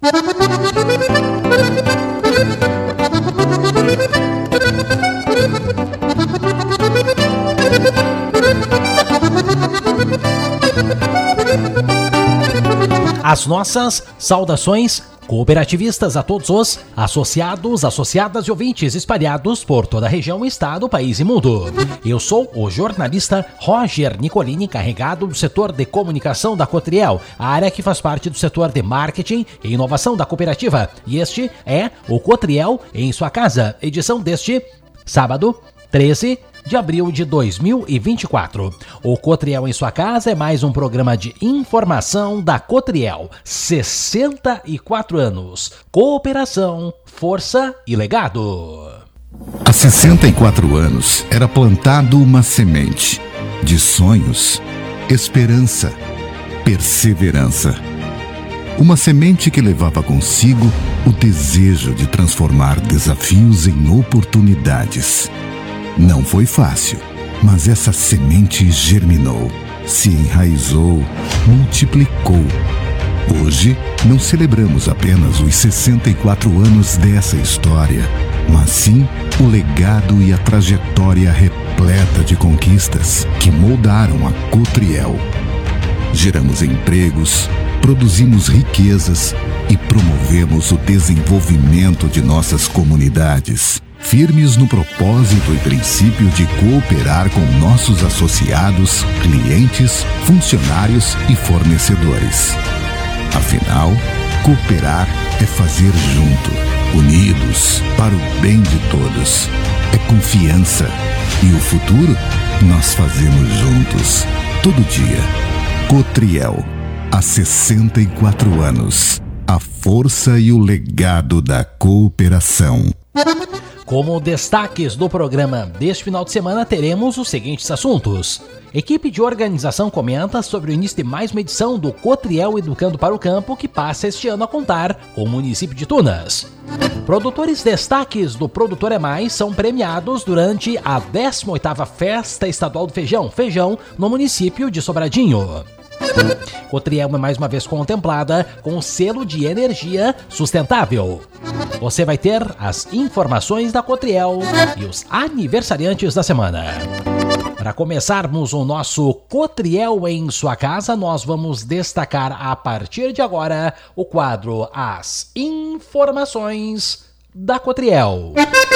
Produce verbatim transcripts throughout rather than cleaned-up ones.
As nossas saudações cooperativistas a todos os associados, associadas e ouvintes espalhados por toda a região, estado, país e mundo. Eu sou o jornalista Roger Nicolini, encarregado do setor de comunicação da Cotriel, a área que faz parte do setor de marketing e inovação da cooperativa. E este é o Cotriel em sua casa, edição deste sábado, treze de abril de dois mil e vinte e quatro. O Cotriel em sua casa é mais um programa de informação da Cotriel. sessenta e quatro anos. Cooperação, força e legado. Há sessenta e quatro anos era plantado uma semente de sonhos, esperança, perseverança. Uma semente que levava consigo o desejo de transformar desafios em oportunidades. Não foi fácil, mas essa semente germinou, se enraizou, multiplicou. Hoje, não celebramos apenas os sessenta e quatro anos dessa história, mas sim o legado e a trajetória repleta de conquistas que moldaram a Cotriel. Geramos empregos, produzimos riquezas e promovemos o desenvolvimento de nossas comunidades. Firmes no propósito e princípio de cooperar com nossos associados, clientes, funcionários e fornecedores. Afinal, cooperar é fazer junto, unidos, para o bem de todos. É confiança. E o futuro, nós fazemos juntos, todo dia. Cotriel, há sessenta e quatro anos. A força e o legado da cooperação. Como destaques do programa deste final de semana, teremos os seguintes assuntos. Equipe de organização comenta sobre o início de mais uma edição do Cotriel Educando para o Campo, que passa este ano a contar com o município de Tunas. Produtores destaques do Produtor é Mais são premiados durante a décima oitava Festa Estadual do Feijão, Feijão, no município de Sobradinho. Cotriel é mais uma vez contemplada com o selo de energia sustentável. Você vai ter as informações da Cotriel e os aniversariantes da semana. Para começarmos o nosso Cotriel em sua casa, nós vamos destacar a partir de agora o quadro As Informações da Cotriel.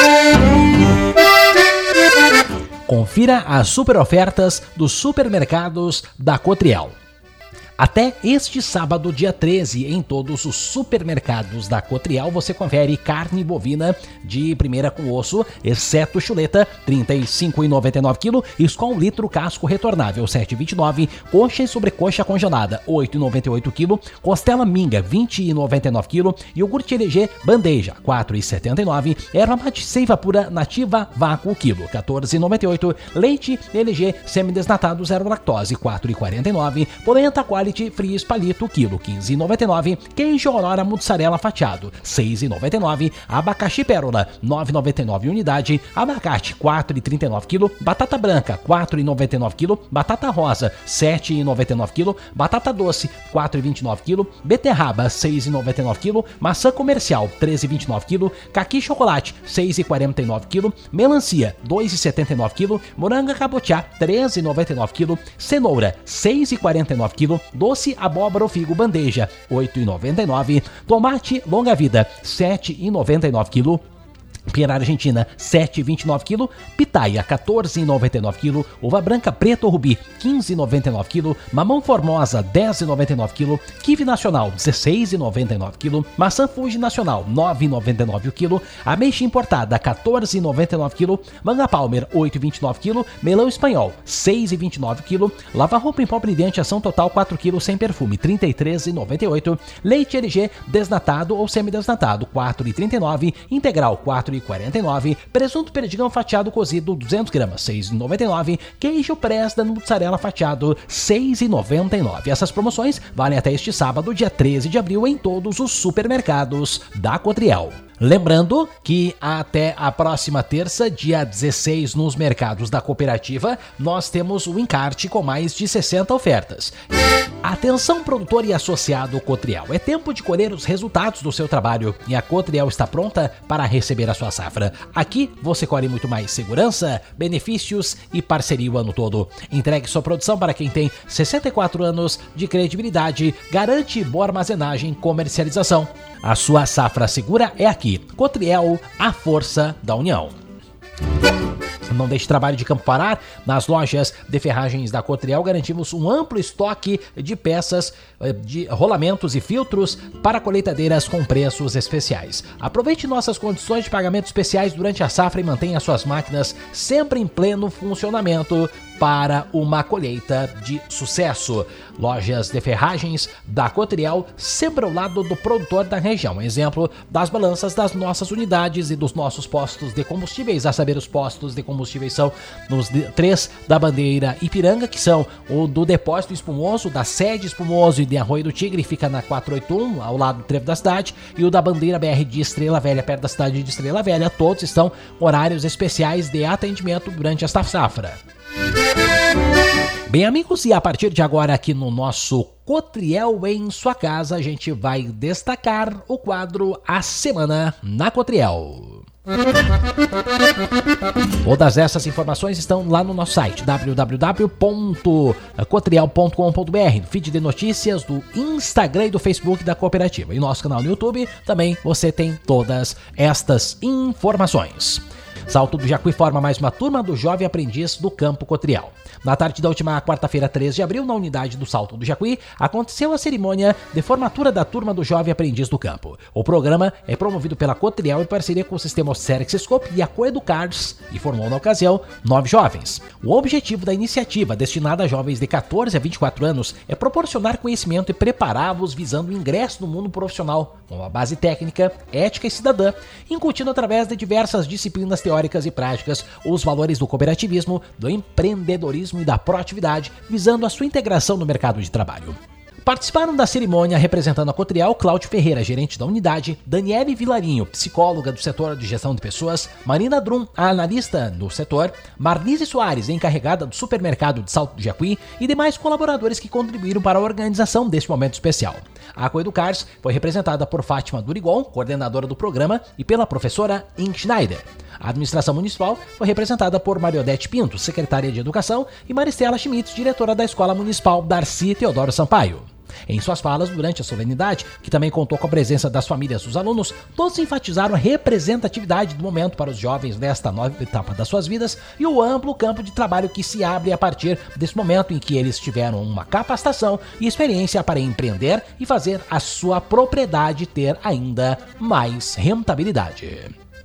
Confira as super ofertas dos supermercados da Cotriel. Até este sábado, dia treze, em todos os supermercados da Cotriel, você confere carne bovina de primeira com osso, exceto chuleta, trinta e cinco reais e noventa e nove centavos, Skol um litro, casco retornável, sete reais e vinte e nove centavos, coxa e sobrecoxa congelada, oito reais e noventa e oito centavos, costela minga, vinte reais e noventa e nove centavos, iogurte L G bandeja, quatro reais e setenta e nove centavos, erva mate seiva pura nativa vácuo, quilo, quatorze reais e noventa e oito centavos, leite L G semidesnatado zero lactose, quatro reais e quarenta e nove centavos, polenta quality Fries palito, quilo, quinze reais e noventa e nove centavos, queijo Aurora mussarela fatiado, seis reais e noventa e nove centavos, abacaxi pérola, nove reais e noventa e nove centavos unidade, abacate, quatro reais e trinta e nove centavos, batata branca, quatro reais e noventa e nove centavos, batata rosa, sete reais e noventa e nove centavos, batata doce, quatro reais e vinte e nove centavos, beterraba, seis reais e noventa e nove centavos, maçã comercial, treze reais e vinte e nove centavos, caqui chocolate, seis reais e quarenta e nove centavos, melancia, dois reais e setenta e nove centavos, moranga cabotiá, três reais e noventa e nove centavos, cenoura, seis reais e quarenta e nove centavos, doce abóbora ou figo bandeja, oito reais e noventa e nove centavos, tomate longa vida, sete reais e noventa e nove centavos, pera argentina, sete reais e vinte e nove centavos, pitaia, quatorze reais e noventa e nove centavos, uva branca preta ou rubi, quinze reais e noventa e nove centavos, mamão formosa, dez reais e noventa e nove centavos, kiwi nacional, dezesseis reais e noventa e nove centavos, maçã Fuji nacional, nove reais e noventa e nove centavos o quilo, ameixa importada, quatorze reais e noventa e nove centavos, manga palmer, oito reais e vinte e nove centavos, melão espanhol, seis reais e vinte e nove centavos o quilo, lava-roupa em pó brilhante, ação total quatro quilos sem perfume, trinta e três reais e noventa e oito centavos, leite L G desnatado ou semidesnatado, quatro reais e trinta e nove centavos, integral, quatro reais e quarenta e nove centavos, presunto perdigão fatiado cozido, duzentas gramas, seis reais e noventa e nove centavos, queijo Presda mussarela fatiado, seis reais e noventa e nove centavos. Essas promoções valem até este sábado, dia treze de abril, em todos os supermercados da Cotriel. Lembrando que até a próxima terça, dia dezesseis, nos mercados da cooperativa, nós temos o encarte com mais de sessenta ofertas. Atenção, produtor e associado Cotriel, é tempo de colher os resultados do seu trabalho e a Cotriel está pronta para receber a sua safra. Aqui você colhe muito mais segurança, benefícios e parceria o ano todo. Entregue sua produção para quem tem sessenta e quatro anos de credibilidade, garante boa armazenagem e comercialização. A sua safra segura é aqui. Cotriel, a força da união. Não deixe trabalho de campo parar. Nas lojas de ferragens da Cotriel garantimos um amplo estoque de peças, de rolamentos e filtros para colheitadeiras com preços especiais. Aproveite nossas condições de pagamento especiais durante a safra e mantenha suas máquinas sempre em pleno funcionamento para uma colheita de sucesso. Lojas de ferragens da Cotriel, sempre ao lado do produtor da região. Exemplo das balanças das nossas unidades e dos nossos postos de combustíveis. A saber, os postos de combustíveis são nos três da bandeira Ipiranga, que são o do depósito espumoso, da sede espumoso e de Arroio do Tigre, fica na quatrocentos e oitenta e um, ao lado do trevo da cidade, e o da bandeira B R de Estrela Velha, perto da cidade de Estrela Velha. Todos estão horários especiais de atendimento durante esta safra. Bem, amigos, e a partir de agora aqui no nosso Cotriel em sua casa, a gente vai destacar o quadro A Semana na Cotriel. Todas essas informações estão lá no nosso site w w w ponto cotriel ponto com ponto b r, no feed de notícias do Instagram e do Facebook da cooperativa. E nosso canal no YouTube também você tem todas estas informações. Salto do Jacuí forma mais uma turma do Jovem Aprendiz do Campo Cotriel. Na tarde da última quarta-feira, três de abril, na unidade do Salto do Jacuí, aconteceu a cerimônia de formatura da turma do Jovem Aprendiz do Campo. O programa é promovido pela Cotriel em parceria com o sistema Serexscope e a Coeducars e formou, na ocasião, nove jovens. O objetivo da iniciativa, destinada a jovens de quatorze a vinte e quatro anos, é proporcionar conhecimento e prepará-los visando o ingresso no mundo profissional, com uma base técnica, ética e cidadã, incutindo através de diversas disciplinas teóricas e práticas os valores do cooperativismo, do empreendedorismo e da proatividade, visando a sua integração no mercado de trabalho. Participaram da cerimônia, representando a Cotriel, Cláudio Ferreira, gerente da unidade, Daniele Vilarinho, psicóloga do setor de gestão de pessoas, Marina Drum, a analista do setor, Marlise Soares, encarregada do supermercado de Salto do Jacuí, e demais colaboradores que contribuíram para a organização deste momento especial. A Coeducars foi representada por Fátima Durigon, coordenadora do programa, e pela professora Ink Schneider. A administração municipal foi representada por Mariodete Pinto, secretária de Educação, e Maristela Schmitz, diretora da Escola Municipal Darcy Teodoro Sampaio. Em suas falas durante a solenidade, que também contou com a presença das famílias dos alunos, todos enfatizaram a representatividade do momento para os jovens nesta nova etapa das suas vidas e o amplo campo de trabalho que se abre a partir desse momento em que eles tiveram uma capacitação e experiência para empreender e fazer a sua propriedade ter ainda mais rentabilidade.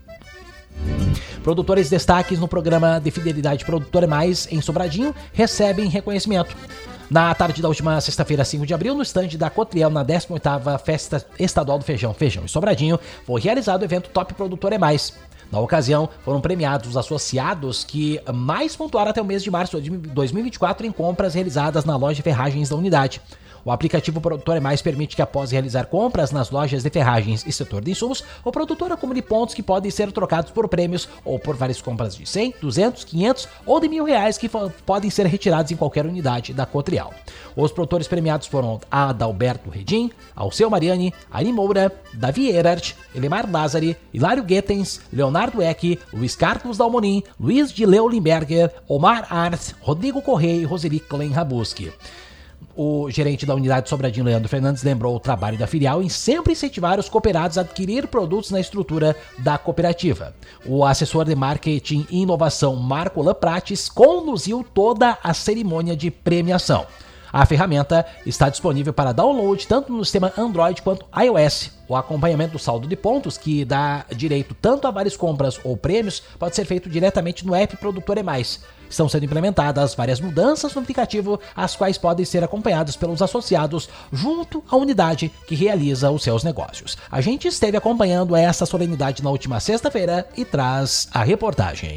Produtores destaques no programa de Fidelidade Produtor é Mais em Sobradinho recebem reconhecimento. Na tarde da última sexta-feira, cinco de abril, no estande da Cotriel, na décima oitava Festa Estadual do Feijão, Feijão e Sobradinho, foi realizado o evento Top Produtor é Mais. Na ocasião, foram premiados os associados que mais pontuaram até o mês de março de dois mil e vinte e quatro em compras realizadas na loja de ferragens da unidade. O aplicativo Produtor é Mais permite que, após realizar compras nas lojas de ferragens e setor de insumos, o produtor acumule pontos que podem ser trocados por prêmios ou por várias compras de cem, duzentos, quinhentos ou de mil reais que podem ser retirados em qualquer unidade da Cotriel. Os produtores premiados foram Adalberto Redim, Alceu Mariani, Ari Moura, Davi Erert, Elemar Lázari, Hilário Guetens, Leonardo Eck, Luiz Carlos Dalmonin, Luiz de Leo Limberger, Omar Arth, Rodrigo Correia e Roseli Klen Rabuski. O gerente da unidade Sobradinho, Leandro Fernandes, lembrou o trabalho da filial em sempre incentivar os cooperados a adquirir produtos na estrutura da cooperativa. O assessor de marketing e inovação, Marco Laprates, conduziu toda a cerimônia de premiação. A ferramenta está disponível para download tanto no sistema Android quanto iOS. O acompanhamento do saldo de pontos, que dá direito tanto a várias compras ou prêmios, pode ser feito diretamente no app Produtor é Mais. Estão sendo implementadas várias mudanças no aplicativo, as quais podem ser acompanhadas pelos associados junto à unidade que realiza os seus negócios. A gente esteve acompanhando essa solenidade na última sexta-feira e traz a reportagem.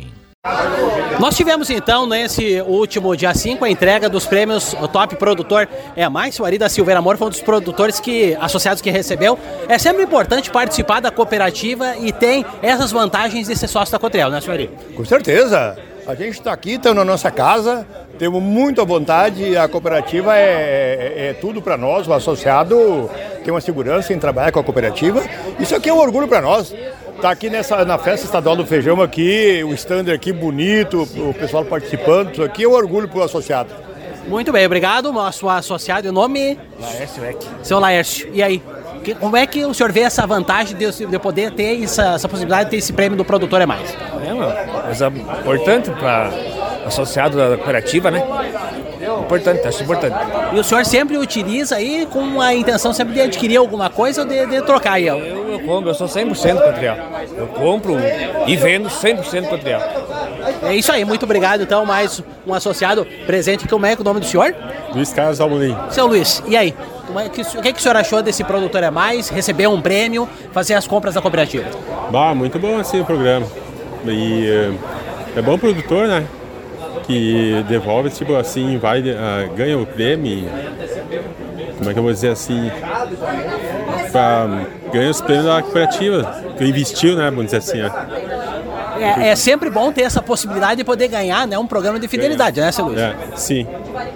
Nós tivemos então nesse último dia cinco a entrega dos prêmios o Top Produtor é Mais. O Ari da Silveira Amor foi um dos produtores que, associados que recebeu. É sempre importante participar da cooperativa e tem essas vantagens de ser sócio da Cotriel, né, senhor Ari? Com certeza. A gente está aqui, estamos na nossa casa, temos muita vontade, a cooperativa é, é, é tudo para nós, o associado tem uma segurança em trabalhar com a cooperativa. Isso aqui é um orgulho para nós. Tá aqui nessa, na festa estadual do feijão aqui, o stand aqui bonito, o pessoal participando, isso aqui é um orgulho para o associado. Muito bem, obrigado, nosso associado, o nome? Laércio Eck. Seu Laércio, e aí? Que, como é que o senhor vê essa vantagem de, de poder ter essa, essa possibilidade de ter esse prêmio do Produtor é Mais? É uma coisa importante para associado da cooperativa, né? Importante, acho importante. E o senhor sempre utiliza aí com a intenção sempre de adquirir alguma coisa ou de, de trocar aí? Eu, eu compro, eu sou cem por cento Cotriel. Eu compro e vendo cem por cento Cotriel. É isso aí, muito obrigado. Então, mais um associado presente. Como é que é o nome do senhor? Luiz Carlos Almolim. Seu Luiz, e aí? Como é que, o que, que o senhor achou desse Produtor é Mais? Receber um prêmio, fazer as compras da cooperativa? Bah, muito bom assim o programa. E é, é bom produtor, né? Que devolve, tipo assim, vai, uh, ganha o prêmio, como é que eu vou dizer assim, pra, ganha os prêmios da cooperativa, que investiu, né, vamos dizer assim. É, é sempre bom ter essa possibilidade de poder ganhar, né, um programa de fidelidade, né, seu Luiz? É, sim.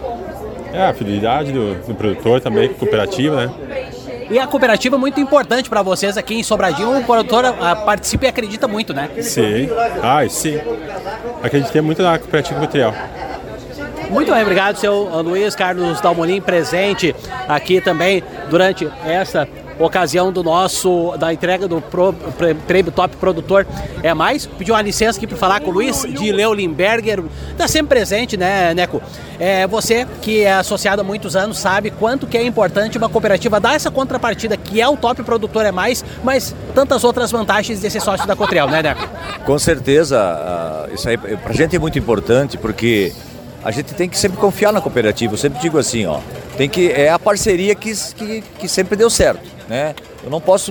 É, a fidelidade do, do produtor também, cooperativa, né. E a cooperativa é muito importante para vocês aqui em Sobradinho, o produtor a, participa e acredita muito, né? Sim, ah, sim. Acreditei muito na cooperativa Cotriel. Muito bem, obrigado, seu Luiz Carlos Dalmolin, presente aqui também durante essa ocasião do nosso, da entrega do Pro, Prêmio Top Produtor é Mais. Pediu uma licença aqui para falar com o Luiz de Leulimberger, está sempre presente, né, Neco? É, você que é associado há muitos anos sabe quanto que é importante uma cooperativa dar essa contrapartida que é o Top Produtor é Mais, mas tantas outras vantagens de ser sócio da Cotriel, né, Neco? Com certeza, uh, isso aí pra gente é muito importante porque a gente tem que sempre confiar na cooperativa. Eu sempre digo assim, ó, tem que, é a parceria que, que, que sempre deu certo, né? Eu não posso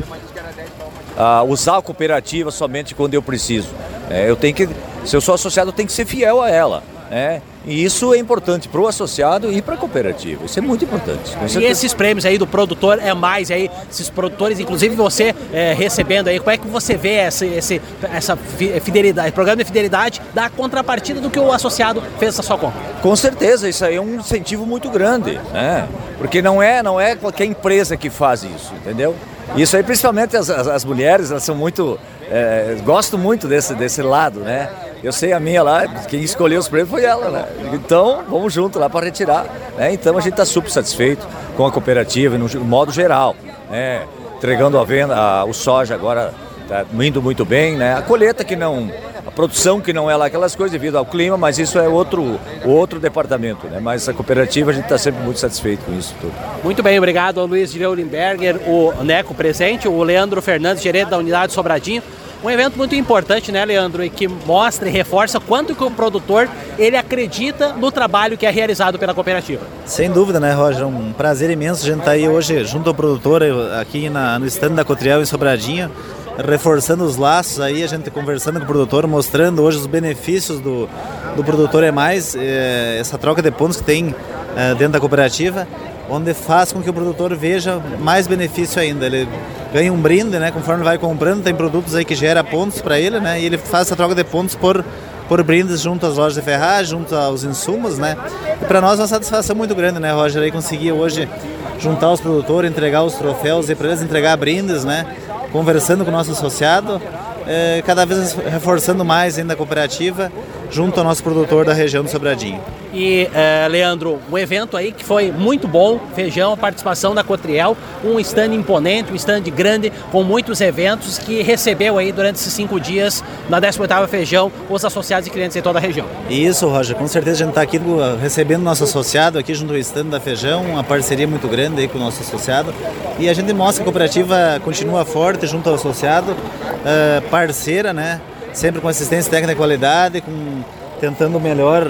uh, usar a cooperativa somente quando eu preciso. Né? Eu tenho que, se eu sou associado, eu tenho que ser fiel a ela, né? E isso é importante para o associado e para a cooperativa. Isso é muito importante. E esses prêmios aí do Produtor é Mais aí, esses produtores, inclusive você é, recebendo aí, como é que você vê essa, esse, essa fidelidade, programa de fidelidade da contrapartida do que o associado fez a sua compra? Com certeza, isso aí é um incentivo muito grande, né? Porque não é, não é qualquer empresa que faz isso, entendeu? Isso aí, principalmente as, as, as mulheres, elas são muito, é, gostam muito desse, desse lado, né? Eu sei a minha lá, quem escolheu os prêmios foi ela, né? Então, vamos junto lá para retirar, né? Então, a gente está super satisfeito com a cooperativa, no modo geral, né? Entregando a venda, a, o soja agora está indo muito bem, né? A colheita que não, a produção que não é lá aquelas coisas devido ao clima, mas isso é outro, outro departamento, né? Mas a cooperativa, a gente está sempre muito satisfeito com isso tudo. Muito bem, obrigado ao Luiz de Leulimberger, o Neco presente, o Leandro Fernandes, gerente da unidade Sobradinho. Um evento muito importante, né, Leandro, e que mostra e reforça quanto que o produtor ele acredita no trabalho que é realizado pela cooperativa. Sem dúvida, né, Roger? É um prazer imenso a gente estar aí hoje junto ao produtor, aqui na, no stand da Cotriel em Sobradinho, reforçando os laços aí, a gente conversando com o produtor, mostrando hoje os benefícios do, do Produtor é Mais, é, essa troca de pontos que tem é, dentro da cooperativa, onde faz com que o produtor veja mais benefício ainda. Ele ganha um brinde, né? Conforme vai comprando, tem produtos aí que gera pontos para ele, né? E ele faz essa troca de pontos por, por brindes junto às lojas de ferragem, junto aos insumos, né? E para nós é uma satisfação muito grande, né, Roger? Aí conseguir hoje juntar os produtores, entregar os troféus e para eles entregar brindes, né? Conversando com o nosso associado, é, cada vez reforçando mais ainda a cooperativa junto ao nosso produtor da região do Sobradinho. E, uh, Leandro, um evento aí que foi muito bom, Feijão, a participação da Cotriel, um stand imponente, um stand grande, com muitos eventos, que recebeu aí durante esses cinco dias, na décima oitava Feijão, os associados e clientes em toda a região. Isso, Roger, com certeza a gente está aqui recebendo nosso associado aqui junto ao stand da Feijão, uma parceria muito grande aí com o nosso associado, e a gente mostra que a cooperativa continua forte junto ao associado, uh, parceira, né? Sempre com assistência técnica de qualidade, com, tentando o melhor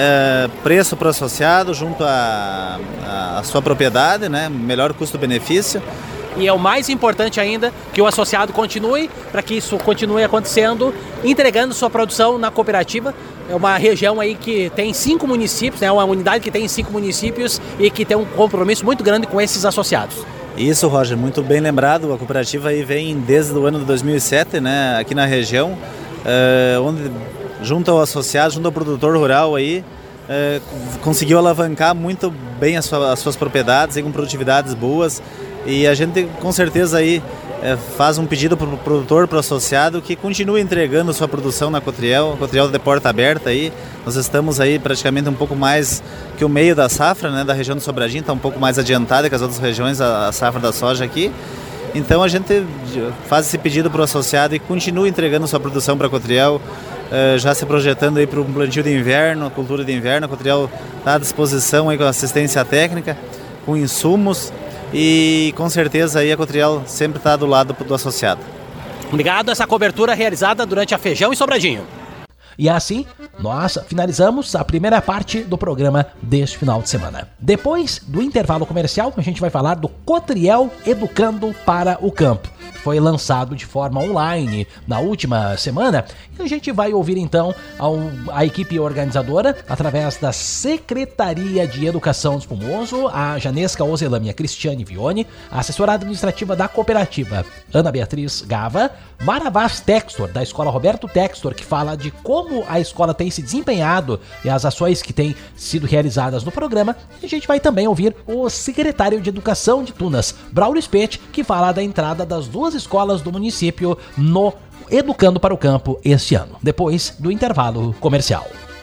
é, preço para o associado junto à sua propriedade, né? Melhor custo-benefício. e é o mais importante ainda que o associado continue, para que isso continue acontecendo, entregando sua produção na cooperativa. É uma região aí que tem cinco municípios, né, uma unidade que tem cinco municípios e que tem um compromisso muito grande com esses associados. Isso, Roger, muito bem lembrado. A cooperativa aí vem desde o ano de dois mil e sete, né, aqui na região, é, onde junto ao associado, junto ao produtor rural aí, é, conseguiu alavancar muito bem as, sua, as suas propriedades aí, com produtividades boas, e a gente com certeza aí é, faz um pedido para o produtor, para o associado, que continue entregando sua produção na Cotriel. A Cotriel de porta aberta aí, nós estamos aí praticamente um pouco mais que o meio da safra, né, da região do Sobradinho, está um pouco mais adiantada que as outras regiões, a, a safra da soja aqui. Então a gente faz esse pedido para o associado e continue entregando sua produção para a Cotriel, eh, já se projetando aí para um plantio de inverno, cultura de inverno. A Cotriel está à disposição aí com assistência técnica, com insumos, e com certeza aí a Cotriel sempre está do lado do associado. Obrigado, essa cobertura realizada durante a Feijão e Sobradinho. E assim, nós finalizamos a primeira parte do programa deste final de semana. Depois do intervalo comercial, a gente vai falar do Cotriel Educando para o Campo. Foi lançado de forma online na última semana e a gente vai ouvir então a, a equipe organizadora através da Secretaria de Educação do Espumoso, a Janesca Ozelami e a Cristiane Vione, a assessora administrativa da cooperativa Ana Beatriz Gava, Mara Vaz Textor, da Escola Roberto Textor, que fala de como a escola tem se desempenhado e as ações que têm sido realizadas no programa. E a gente vai também ouvir o secretário de Educação de Tunas, Braulio Spett, que fala da entrada das duas escolas do município no Educando para o Campo este ano, depois do intervalo comercial.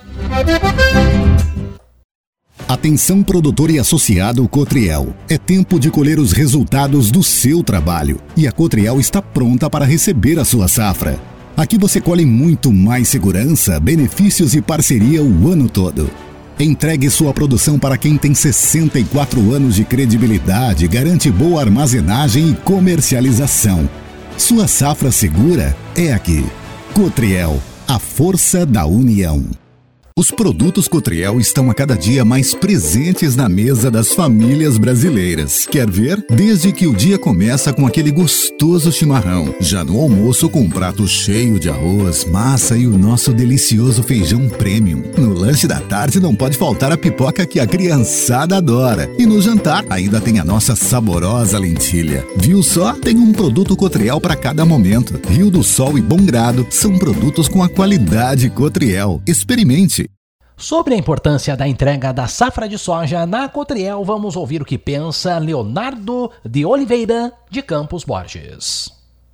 Atenção, produtor e associado Cotriel. É tempo de colher os resultados do seu trabalho e a Cotriel está pronta para receber a sua safra. Aqui você colhe muito mais segurança, benefícios e parceria o ano todo. Entregue sua produção para quem tem sessenta e quatro anos de credibilidade, garante boa armazenagem e comercialização. Sua safra segura é aqui. Cotriel, a força da união. Os produtos Cotriel estão a cada dia mais presentes na mesa das famílias brasileiras. Quer ver? Desde que o dia começa com aquele gostoso chimarrão, já no almoço com um prato cheio de arroz, massa e o nosso delicioso feijão premium. No lanche da tarde não pode faltar a pipoca que a criançada adora. E no jantar ainda tem a nossa saborosa lentilha. Viu só? Tem um produto Cotriel para cada momento. Rio do Sol e Bom Grado são produtos com a qualidade Cotriel. Experimente! Sobre a importância da entrega da safra de soja na Cotriel, vamos ouvir o que pensa Leonardo de Oliveira, de Campos Borges.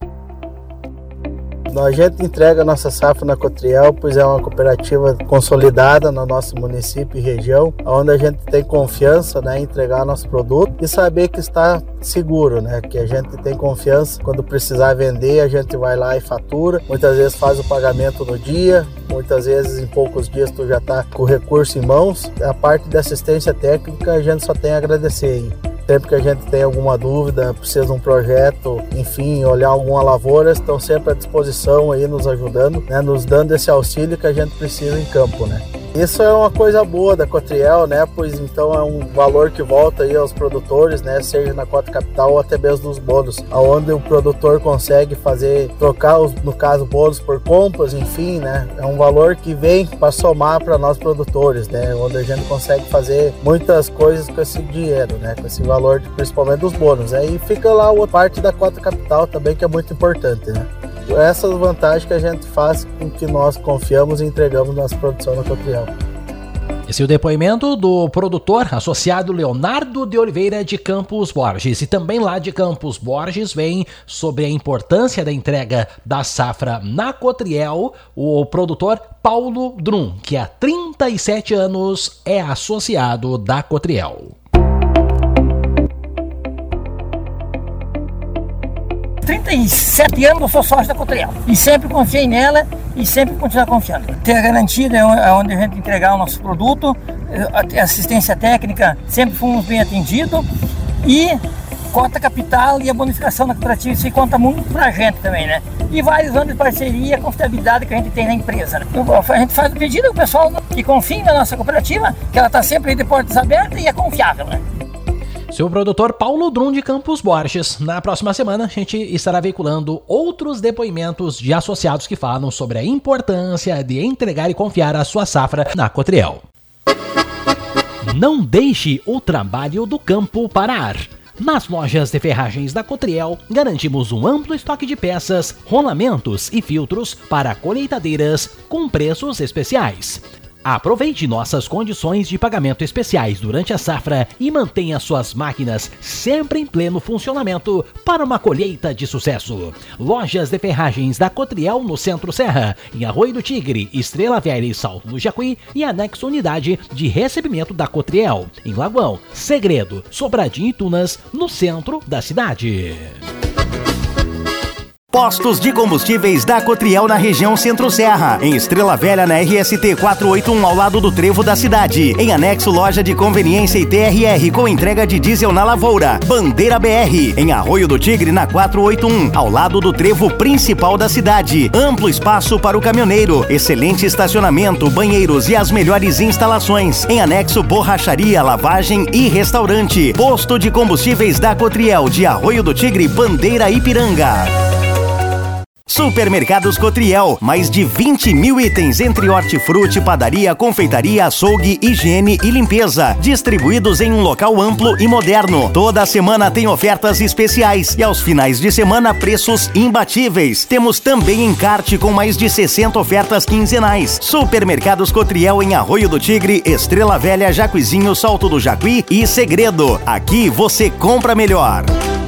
A gente entrega a nossa safra na Cotriel, pois é uma cooperativa consolidada no nosso município e região, onde a gente tem confiança, né, em entregar nosso produto e saber que está seguro, né, que a gente tem confiança. Quando precisar vender, a gente vai lá e fatura, muitas vezes faz o pagamento no dia, muitas vezes em poucos dias tu já está com o recurso em mãos. A parte da assistência técnica a gente só tem a agradecer aí. Sempre que a gente tem alguma dúvida, precisa de um projeto, enfim, olhar alguma lavoura, estão sempre à disposição aí nos ajudando, né, nos dando esse auxílio que a gente precisa em campo, né. Isso é uma coisa boa da Cotriel, né, pois então é um valor que volta aí aos produtores, né, seja na cota capital ou até mesmo nos bônus, aonde o produtor consegue fazer, trocar, os, no caso, bônus por compras, enfim, né, é um valor que vem para somar para nós produtores, né, onde a gente consegue fazer muitas coisas com esse dinheiro, né, com esse valor, de, principalmente dos bônus, né, e fica lá a parte da cota capital também, que é muito importante, né. Essas vantagens que a gente faz com que nós confiamos e entregamos nossa produção na Cotriel. Esse é o depoimento do produtor associado Leonardo de Oliveira, de Campos Borges. E também lá de Campos Borges vem sobre a importância da entrega da safra na Cotriel o produtor Paulo Drum, que há trinta e sete anos é associado da Cotriel. trinta e sete anos eu sou sócio da Cotriel e sempre confiei nela e sempre continuar confiando. Ter a garantia é onde a gente entregar o nosso produto, a assistência técnica, sempre fomos bem atendidos e cota capital e a bonificação da cooperativa, isso conta muito pra gente também, né? E vários anos de parceria, a confiabilidade que a gente tem na empresa, né? A gente faz o pedido ao pessoal que confie na nossa cooperativa, que ela tá sempre aí de portas abertas e é confiável, né? Seu produtor Paulo Drum de Campos Borges. Na próxima semana a gente estará veiculando outros depoimentos de associados que falam sobre a importância de entregar e confiar a sua safra na Cotriel. Não deixe o trabalho do campo parar. Nas lojas de ferragens da Cotriel, garantimos um amplo estoque de peças, rolamentos e filtros para colheitadeiras com preços especiais. Aproveite nossas condições de pagamento especiais durante a safra e mantenha suas máquinas sempre em pleno funcionamento para uma colheita de sucesso. Lojas de ferragens da Cotriel no Centro Serra, em Arroio do Tigre, Estrela Velha e Salto do Jacuí e anexo unidade de recebimento da Cotriel, em Lagoão, Segredo, Sobradinho e Tunas, no centro da cidade. Postos de combustíveis da Cotriel na região Centro-Serra. Em Estrela Velha, na R S T quatrocentos e oitenta e um, ao lado do trevo da cidade. Em anexo, loja de conveniência e T R R, com entrega de diesel na lavoura. Bandeira B R. Em Arroio do Tigre, na quatrocentos e oitenta e um, ao lado do trevo principal da cidade. Amplo espaço para o caminhoneiro. Excelente estacionamento, banheiros e as melhores instalações. Em anexo, borracharia, lavagem e restaurante. Posto de combustíveis da Cotriel, de Arroio do Tigre, Bandeira, Ipiranga. Supermercados Cotriel, mais de vinte mil itens entre hortifruti, padaria, confeitaria, açougue, higiene e limpeza, distribuídos em um local amplo e moderno. Toda semana tem ofertas especiais e aos finais de semana preços imbatíveis. Temos também encarte com mais de sessenta ofertas quinzenais. Supermercados Cotriel em Arroio do Tigre, Estrela Velha, Jacuizinho, Salto do Jacuí e Segredo. Aqui você compra melhor.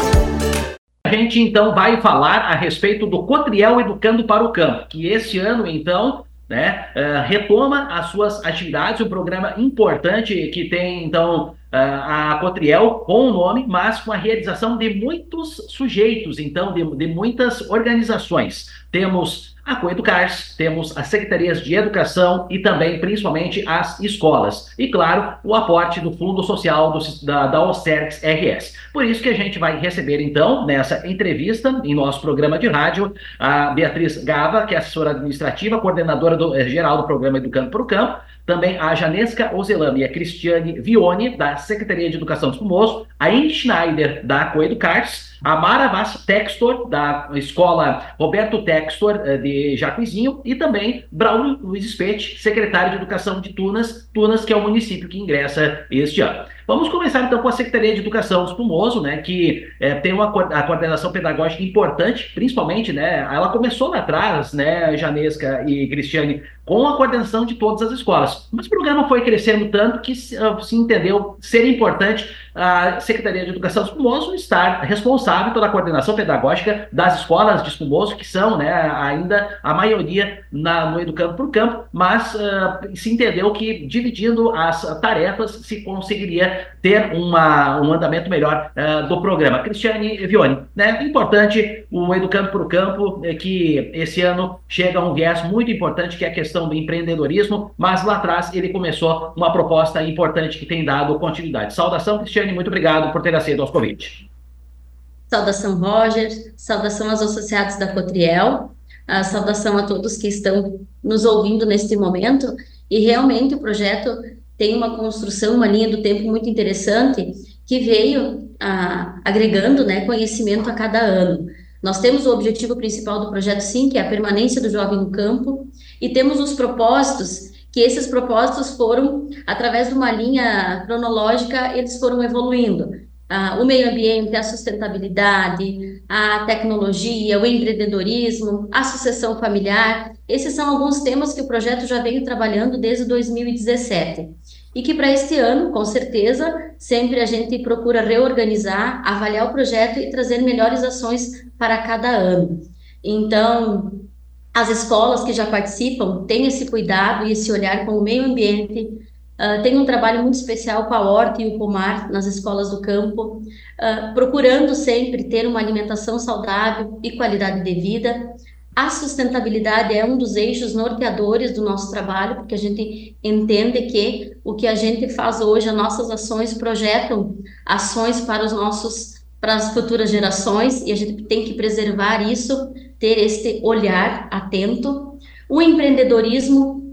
A gente então vai falar a respeito do Cotriel Educando para o Campo, que esse ano então, né, uh, retoma as suas atividades, um programa importante que tem então uh, a Cotriel com o nome, mas com a realização de muitos sujeitos, então de, de muitas organizações. Temos a Coeducars, temos as secretarias de educação e também, principalmente, as escolas. E, claro, o aporte do Fundo Social do, da, da OSERX R S. Por isso que a gente vai receber, então, nessa entrevista, em nosso programa de rádio, a Beatriz Gava, que é assessora administrativa, coordenadora do, eh, geral do programa Educando para o Campo, também a Janesca Ozelami e a Cristiane Vione, da Secretaria de Educação do Espumoso, a Indy Schneider, da Coeducars, a Mara Vaz Textor, da Escola Roberto Textor, de Jacuizinho, e também Braulio Luiz Spete, secretário de Educação de Tunas, Tunas, que é o município que ingressa este ano. Vamos começar então com a Secretaria de Educação do Espumoso, né, que é, tem uma a coordenação pedagógica importante, principalmente, né, ela começou lá atrás, né, Janesca e Cristiane, com a coordenação de todas as escolas. Mas o programa foi crescendo tanto que se, se entendeu ser importante a Secretaria de Educação do Espumoso estar responsável pela coordenação pedagógica das escolas de Espumoso, que são, né, ainda a maioria na, no Educando por Campo, mas uh, se entendeu que dividindo as tarefas se conseguiria ter uma, um andamento melhor uh, do programa. Cristiane Vione, né, importante o Educando por Campo, é que esse ano chega a um viés muito importante, que é a questão do empreendedorismo, mas lá atrás ele começou uma proposta importante que tem dado continuidade. Saudação, Cristiane, muito obrigado por ter aceito ao convite. Saudação, Roger, saudação aos associados da Cotriel, a saudação a todos que estão nos ouvindo neste momento, e realmente o projeto tem uma construção, uma linha do tempo muito interessante, que veio ah, agregando, né, conhecimento a cada ano. Nós temos o objetivo principal do projeto, sim, que é a permanência do jovem no campo, e temos os propósitos, que esses propósitos foram, através de uma linha cronológica, eles foram evoluindo. Ah, o meio ambiente, a sustentabilidade, a tecnologia, o empreendedorismo, a sucessão familiar. Esses são alguns temas que o projeto já veio trabalhando desde dois mil e dezessete. E que para este ano, com certeza, sempre a gente procura reorganizar, avaliar o projeto e trazer melhores ações para cada ano. Então, as escolas que já participam têm esse cuidado e esse olhar com o meio ambiente. Uh, tem um trabalho muito especial com a horta e o pomar nas escolas do campo, uh, procurando sempre ter uma alimentação saudável e qualidade de vida. A sustentabilidade é um dos eixos norteadores do nosso trabalho, porque a gente entende que o que a gente faz hoje, as nossas ações projetam ações para os nossos, para as futuras gerações, e a gente tem que preservar isso, ter este olhar atento. O empreendedorismo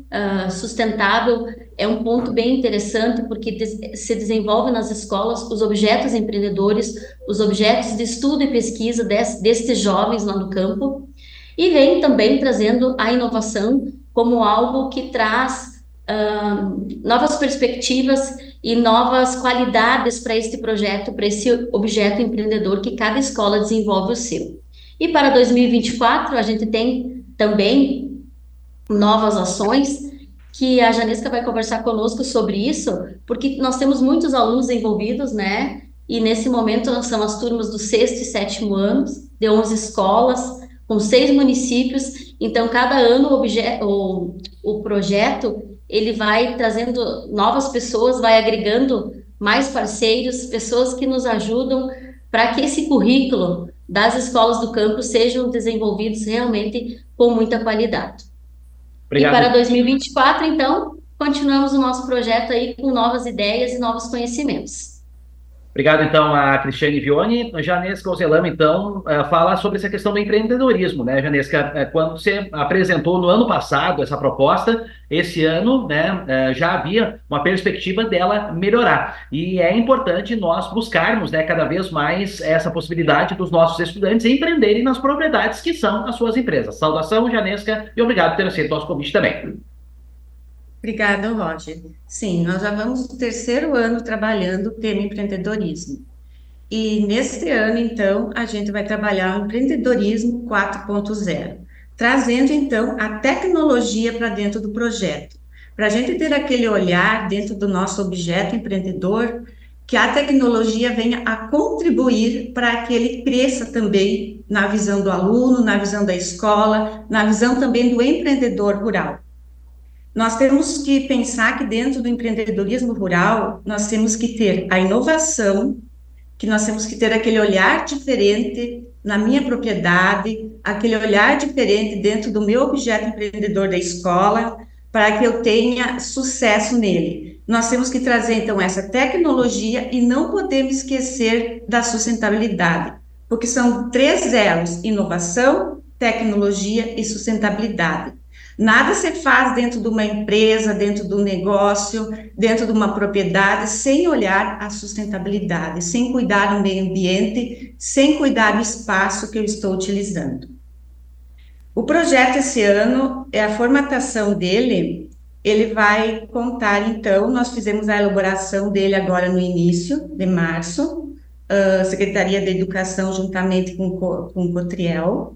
uh, sustentável é um ponto bem interessante, porque des- se desenvolve nas escolas os objetos empreendedores, os objetos de estudo e pesquisa des- destes jovens lá no campo, e vem também trazendo a inovação como algo que traz uh, novas perspectivas e novas qualidades para este projeto, para esse objeto empreendedor que cada escola desenvolve o seu. E para dois mil e vinte e quatro, a gente tem também novas ações, que a Janesca vai conversar conosco sobre isso, porque nós temos muitos alunos envolvidos, né? E nesse momento são as turmas do sexto e sétimo anos, de onze escolas, com seis municípios. Então, cada ano o, obje- o, o projeto ele vai trazendo novas pessoas, vai agregando mais parceiros, pessoas que nos ajudam para que esse currículo das escolas do campo sejam desenvolvidos realmente com muita qualidade. Obrigado. E para dois mil e vinte e quatro, então, continuamos o nosso projeto aí com novas ideias e novos conhecimentos. Obrigado, então, a Cristiane Vione. Janesca Ozelama, então, uh, fala sobre essa questão do empreendedorismo, né, Janesca? Uh, quando você apresentou no ano passado essa proposta, esse ano, né, uh, já havia uma perspectiva dela melhorar. E é importante nós buscarmos, né, cada vez mais essa possibilidade dos nossos estudantes empreenderem nas propriedades que são as suas empresas. Saudação, Janesca, e obrigado por ter aceito o nosso convite também. Obrigada, Roger. Sim, nós já vamos no terceiro ano trabalhando o tema empreendedorismo. E neste ano, então, a gente vai trabalhar o empreendedorismo quatro ponto zero, trazendo, então, a tecnologia para dentro do projeto, para a gente ter aquele olhar dentro do nosso objeto empreendedor, que a tecnologia venha a contribuir para que ele cresça também na visão do aluno, na visão da escola, na visão também do empreendedor rural. Nós temos que pensar que dentro do empreendedorismo rural, nós temos que ter a inovação, que nós temos que ter aquele olhar diferente na minha propriedade, aquele olhar diferente dentro do meu objeto empreendedor da escola, para que eu tenha sucesso nele. Nós temos que trazer, então, essa tecnologia e não podemos esquecer da sustentabilidade, porque são três elos: inovação, tecnologia e sustentabilidade. Nada se faz dentro de uma empresa, dentro do negócio, dentro de uma propriedade, sem olhar a sustentabilidade, sem cuidar do meio ambiente, sem cuidar do espaço que eu estou utilizando. O projeto esse ano, é a formatação dele, ele vai contar, então, nós fizemos a elaboração dele agora no início de março, a Secretaria da Educação juntamente com, com o Cotriel.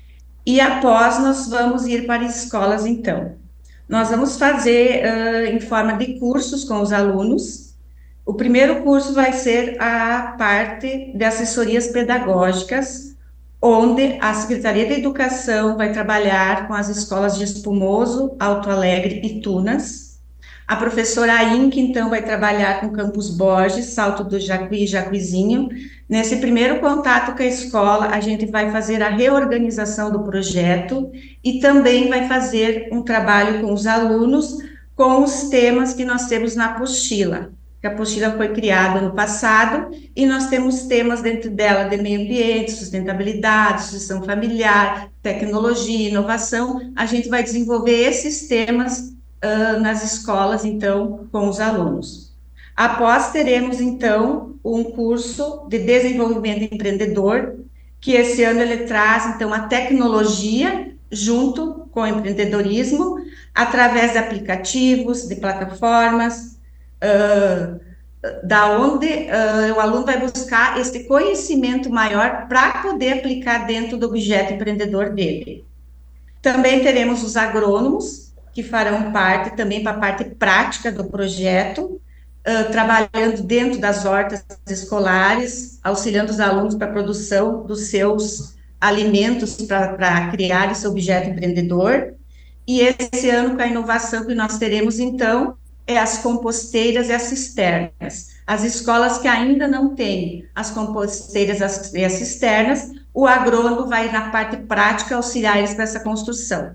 E após, nós vamos ir para escolas, então. Nós vamos fazer uh, em forma de cursos com os alunos. O primeiro curso vai ser a parte de assessorias pedagógicas, onde a Secretaria da Educação vai trabalhar com as escolas de Espumoso, Alto Alegre e Tunas. A professora Ainque, então, vai trabalhar com Campos Borges, Salto do Jacuí e Jacuizinho. Nesse primeiro contato com a escola, a gente vai fazer a reorganização do projeto e também vai fazer um trabalho com os alunos com os temas que nós temos na apostila. A apostila foi criada no passado e nós temos temas dentro dela de meio ambiente, sustentabilidade, sucessão familiar, tecnologia, inovação. A gente vai desenvolver esses temas Uh, nas escolas, então, com os alunos. Após, teremos, então, um curso de desenvolvimento empreendedor, que esse ano ele traz, então, a tecnologia junto com o empreendedorismo, através de aplicativos, de plataformas, uh, da onde uh, o aluno vai buscar esse conhecimento maior para poder aplicar dentro do objeto empreendedor dele. Também teremos os agrônomos, que farão parte também para a parte prática do projeto, uh, trabalhando dentro das hortas escolares, auxiliando os alunos para a produção dos seus alimentos para criar esse objeto empreendedor. E esse ano, com a inovação que nós teremos, então, é as composteiras e as cisternas. As escolas que ainda não têm as composteiras e as cisternas, o agrônomo vai na parte prática auxiliar eles para essa construção.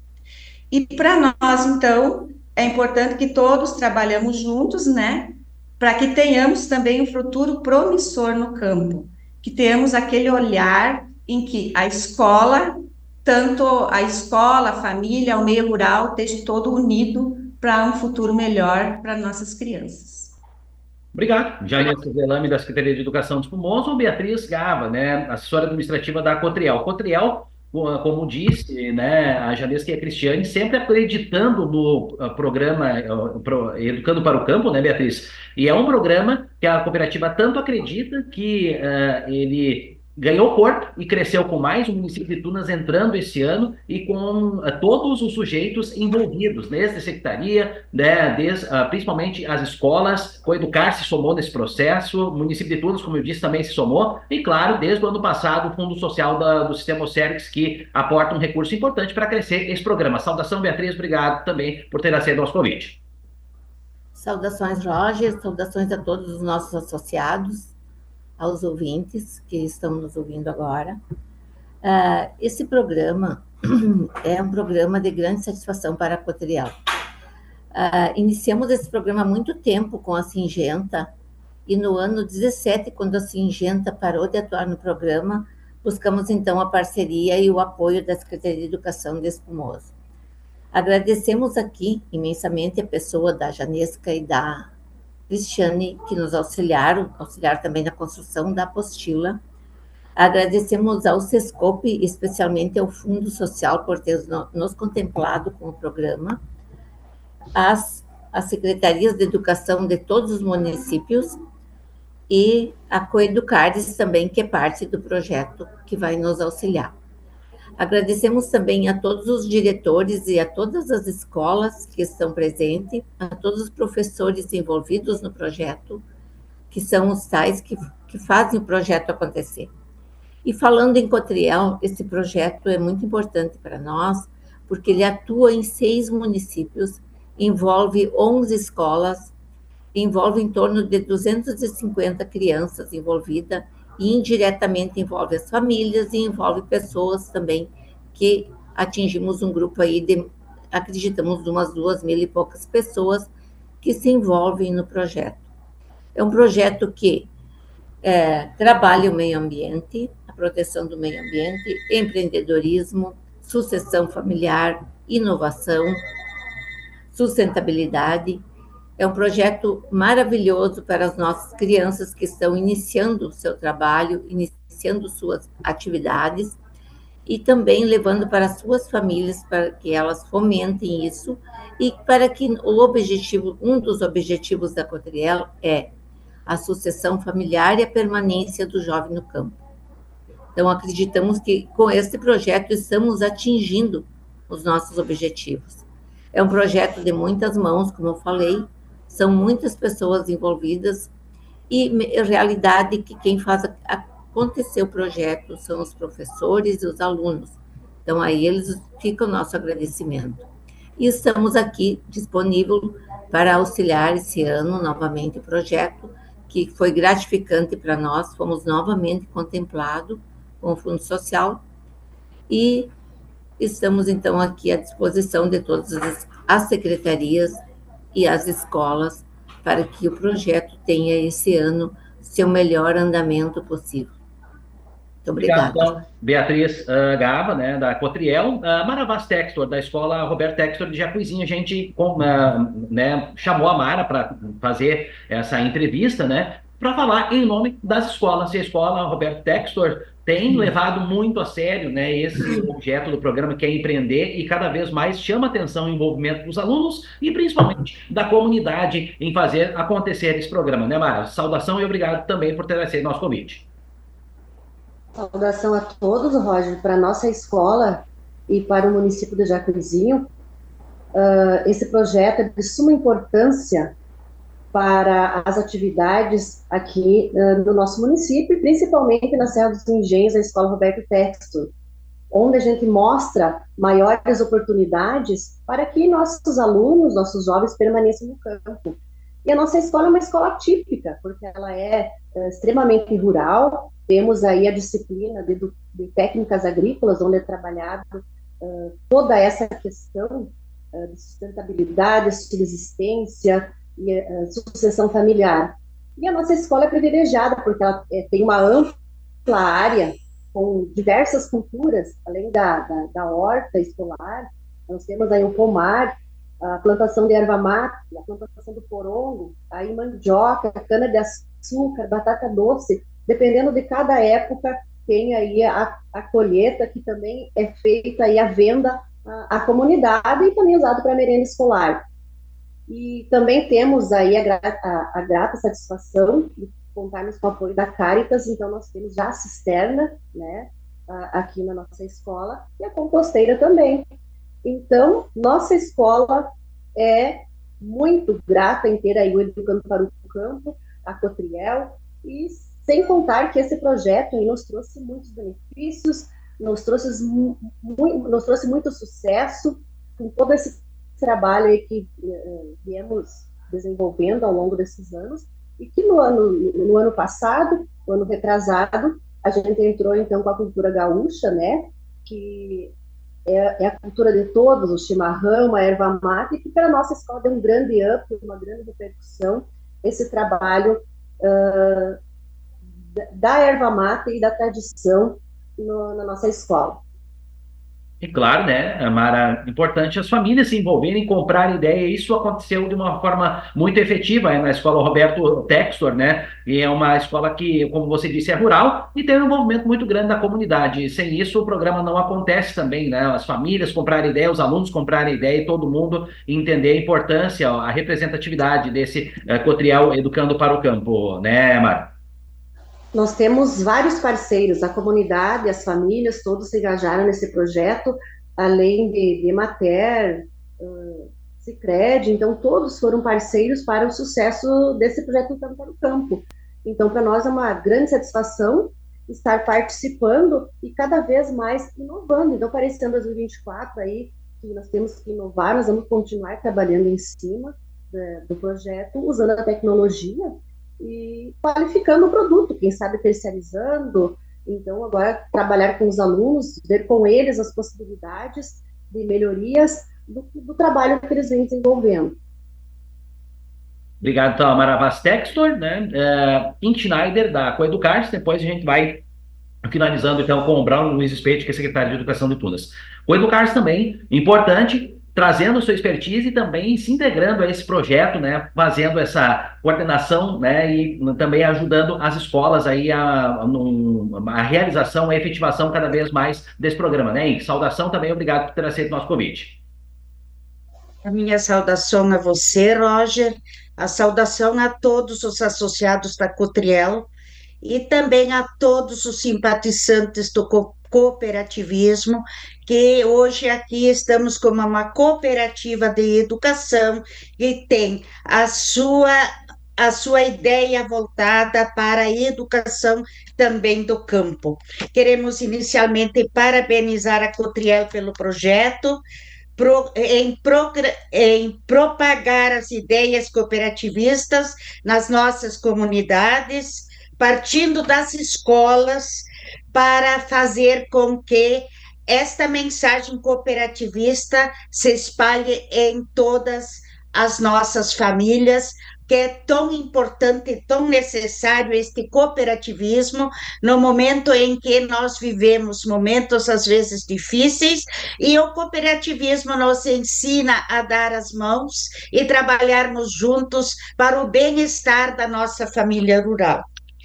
E para nós, então, é importante que todos trabalhamos juntos, né, para que tenhamos também um futuro promissor no campo, que tenhamos aquele olhar em que a escola tanto a escola, a família, o meio rural, esteja todo unido para um futuro melhor para nossas crianças. Obrigado. Janês Coselami, da Secretaria de Educação de Espumoso, ou Beatriz Gava, né, assessora administrativa da Cotriel. Cotriel, como disse, né, a Janês e a Cristiane, sempre acreditando no uh, programa uh, pro, Educando para o Campo, né, Beatriz? E é um programa que a cooperativa tanto acredita que uh, ele ganhou corpo e cresceu com mais, o município de Tunas entrando esse ano e com uh, todos os sujeitos envolvidos, desde a secretaria, né, desde, uh, principalmente as escolas, o Educar se somou nesse processo, o município de Tunas, como eu disse, também se somou, e claro, desde o ano passado, o Fundo Social da, do Sistema Ocerix, que aporta um recurso importante para crescer esse programa. Saudação, Beatriz, obrigado também por ter aceito o nosso convite. Saudações, Roger, saudações a todos os nossos associados, aos ouvintes que estão nos ouvindo agora. Uh, esse programa é um programa de grande satisfação para a Cotriel. Uh, iniciamos esse programa há muito tempo com a Singenta, e no ano dezessete, quando a Singenta parou de atuar no programa, buscamos então a parceria e o apoio da Secretaria de Educação de Espumoso. Agradecemos aqui imensamente a pessoa da Janesca e da Cristiane, que nos auxiliaram, auxiliaram também na construção da apostila. Agradecemos ao Sescope, especialmente ao Fundo Social, por ter nos contemplado com o programa, as, as secretarias de educação de todos os municípios e a Coeducares também, que é parte do projeto que vai nos auxiliar. Agradecemos também a todos os diretores e a todas as escolas que estão presentes, a todos os professores envolvidos no projeto, que são os tais que, que fazem o projeto acontecer. E falando em Cotriel, esse projeto é muito importante para nós, porque ele atua em seis municípios, envolve onze escolas, envolve em torno de duzentas e cinquenta crianças envolvidas, e indiretamente envolve as famílias e envolve pessoas também, que atingimos um grupo aí de, acreditamos, umas duas mil e poucas pessoas que se envolvem no projeto. É um projeto que é, trabalha o meio ambiente, a proteção do meio ambiente, empreendedorismo, sucessão familiar, inovação, sustentabilidade. É um projeto maravilhoso para as nossas crianças que estão iniciando o seu trabalho, iniciando suas atividades e também levando para as suas famílias para que elas fomentem isso e para que o objetivo, um dos objetivos da Cotriel é a sucessão familiar e a permanência do jovem no campo. Então, acreditamos que com esse projeto estamos atingindo os nossos objetivos. É um projeto de muitas mãos, como eu falei, são muitas pessoas envolvidas e a realidade é que quem faz acontecer o projeto são os professores e os alunos. Então, a eles fica o nosso agradecimento. E estamos aqui disponíveis para auxiliar esse ano novamente o projeto, que foi gratificante para nós, fomos novamente contemplados com o Fundo Social e estamos, então, aqui à disposição de todas as, as secretarias e as escolas para que o projeto tenha esse ano seu melhor andamento possível. Muito obrigada. Obrigado, então, Beatriz uh, Gava, né, da Cotriel, uh, Maravaz Textor, da Escola Roberto Textor de Jacuizinho. A gente uh, né, chamou a Mara para fazer essa entrevista, né, para falar em nome das escolas. E a Escola Roberto Textor tem levado muito a sério, né, esse objeto do programa, que é empreender, e cada vez mais chama atenção o envolvimento dos alunos e principalmente da comunidade em fazer acontecer esse programa, né, Mara? Saudação e obrigado também por ter aceito nosso convite. Saudação a todos, Roger, para a nossa escola e para o município de Jacuizinho. Uh, esse projeto é de suma importância para as atividades aqui uh, no nosso município, principalmente na Serra dos Engenhos, a Escola Roberto Textor, onde a gente mostra maiores oportunidades para que nossos alunos, nossos jovens permaneçam no campo. E a nossa escola é uma escola típica, porque ela é uh, extremamente rural. Temos aí a disciplina de, de técnicas agrícolas, onde é trabalhado uh, toda essa questão uh, de sustentabilidade, subsistência e uh, sucessão familiar. E a nossa escola é privilegiada, porque ela é, tem uma ampla área com diversas culturas, além da, da, da horta escolar, nós temos aí o pomar, a plantação de erva mate, a plantação do porongo, aí mandioca, cana-de-açúcar, batata doce, dependendo de cada época, tem aí a, a colheita, que também é feita aí a venda à, à comunidade e também usado para merenda escolar. E também temos aí a, gra a, a grata satisfação de contarmos com o apoio da Caritas, então nós temos já a cisterna, né, a, aqui na nossa escola, e a composteira também. Então, nossa escola é muito grata em ter aí o Educando para o Campo, a Cotriel, e sem contar que esse projeto aí nos trouxe muitos benefícios, nos trouxe, mu nos trouxe muito sucesso, com todo esse trabalho aí que uh, viemos desenvolvendo ao longo desses anos, e que no ano, no ano passado, no ano retrasado, a gente entrou então com a cultura gaúcha, né, que é, é a cultura de todos, o chimarrão, a erva mate, que para a nossa escola deu um grande up, uma grande repercussão, esse trabalho uh, da erva mate e da tradição no, na nossa escola. E claro, né, Mara, importante as famílias se envolverem, comprar ideia. Isso aconteceu de uma forma muito efetiva aí na escola Roberto Textor, né, e é uma escola que, como você disse, é rural e tem um envolvimento muito grande da comunidade. E sem isso o programa não acontece também, né, as famílias comprarem ideia, os alunos comprarem ideia e todo mundo entender a importância, a representatividade desse uh, Cotriel Educando para o Campo, né, Mara? Nós temos vários parceiros, a comunidade, as famílias, todos se engajaram nesse projeto, além de, de Mater, uh, Sicredi, então todos foram parceiros para o sucesso desse projeto Educando para o Campo. Então, para nós é uma grande satisfação estar participando e cada vez mais inovando. Então, para esse ano dois mil e vinte e quatro, aí, que nós temos que inovar, nós vamos continuar trabalhando em cima de, do projeto, usando a tecnologia e qualificando o produto, quem sabe terceirizando. Então, agora, trabalhar com os alunos, ver com eles as possibilidades de melhorias do, do trabalho que eles vêm desenvolvendo. Obrigado, então, Mara Vaz Textor, né? Uh, Kim Schneider, da Coeducars. Depois a gente vai finalizando, então, com o Braulio Luiz Espete, que é secretário de Educação de Tunas. Coeducars também, importante, trazendo sua expertise e também se integrando a esse projeto, né, fazendo essa coordenação, né, e também ajudando as escolas aí a, a, a realização, a efetivação cada vez mais desse programa, né, e saudação também, obrigado por ter aceito o nosso convite. A minha saudação a você, Roger, a saudação a todos os associados da Cotriel e também a todos os simpatizantes do co cooperativismo, que hoje aqui estamos como uma cooperativa de educação que tem a sua, a sua ideia voltada para a educação também do campo. Queremos inicialmente parabenizar a Cotriel pelo projeto, Pro, em, pro, em propagar as ideias cooperativistas nas nossas comunidades, partindo das escolas, para fazer com que esta mensagem cooperativista se espalhe em todas as nossas famílias, que é tão importante, tão necessário este cooperativismo no momento em que nós vivemos momentos às vezes difíceis, e o cooperativismo nos ensina a dar as mãos e trabalharmos juntos para o bem-estar da nossa família rural.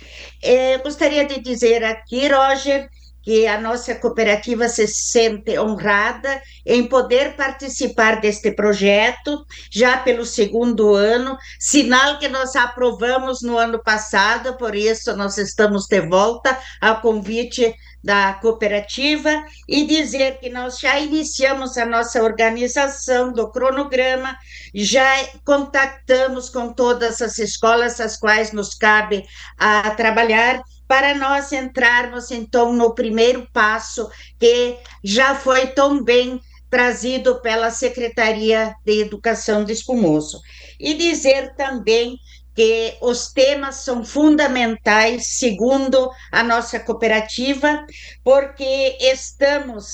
Eu gostaria de dizer aqui, Roger, que a nossa cooperativa se sente honrada em poder participar deste projeto, já pelo segundo ano, sinal que nós aprovamos no ano passado, por isso nós estamos de volta ao convite da cooperativa, e dizer que nós já iniciamos a nossa organização do cronograma, já contactamos com todas as escolas às quais nos cabe a trabalhar, para nós entrarmos, então, no primeiro passo, que já foi tão bem trazido pela Secretaria de Educação de Espumoso. E dizer também que os temas são fundamentais, segundo a nossa cooperativa, porque estamos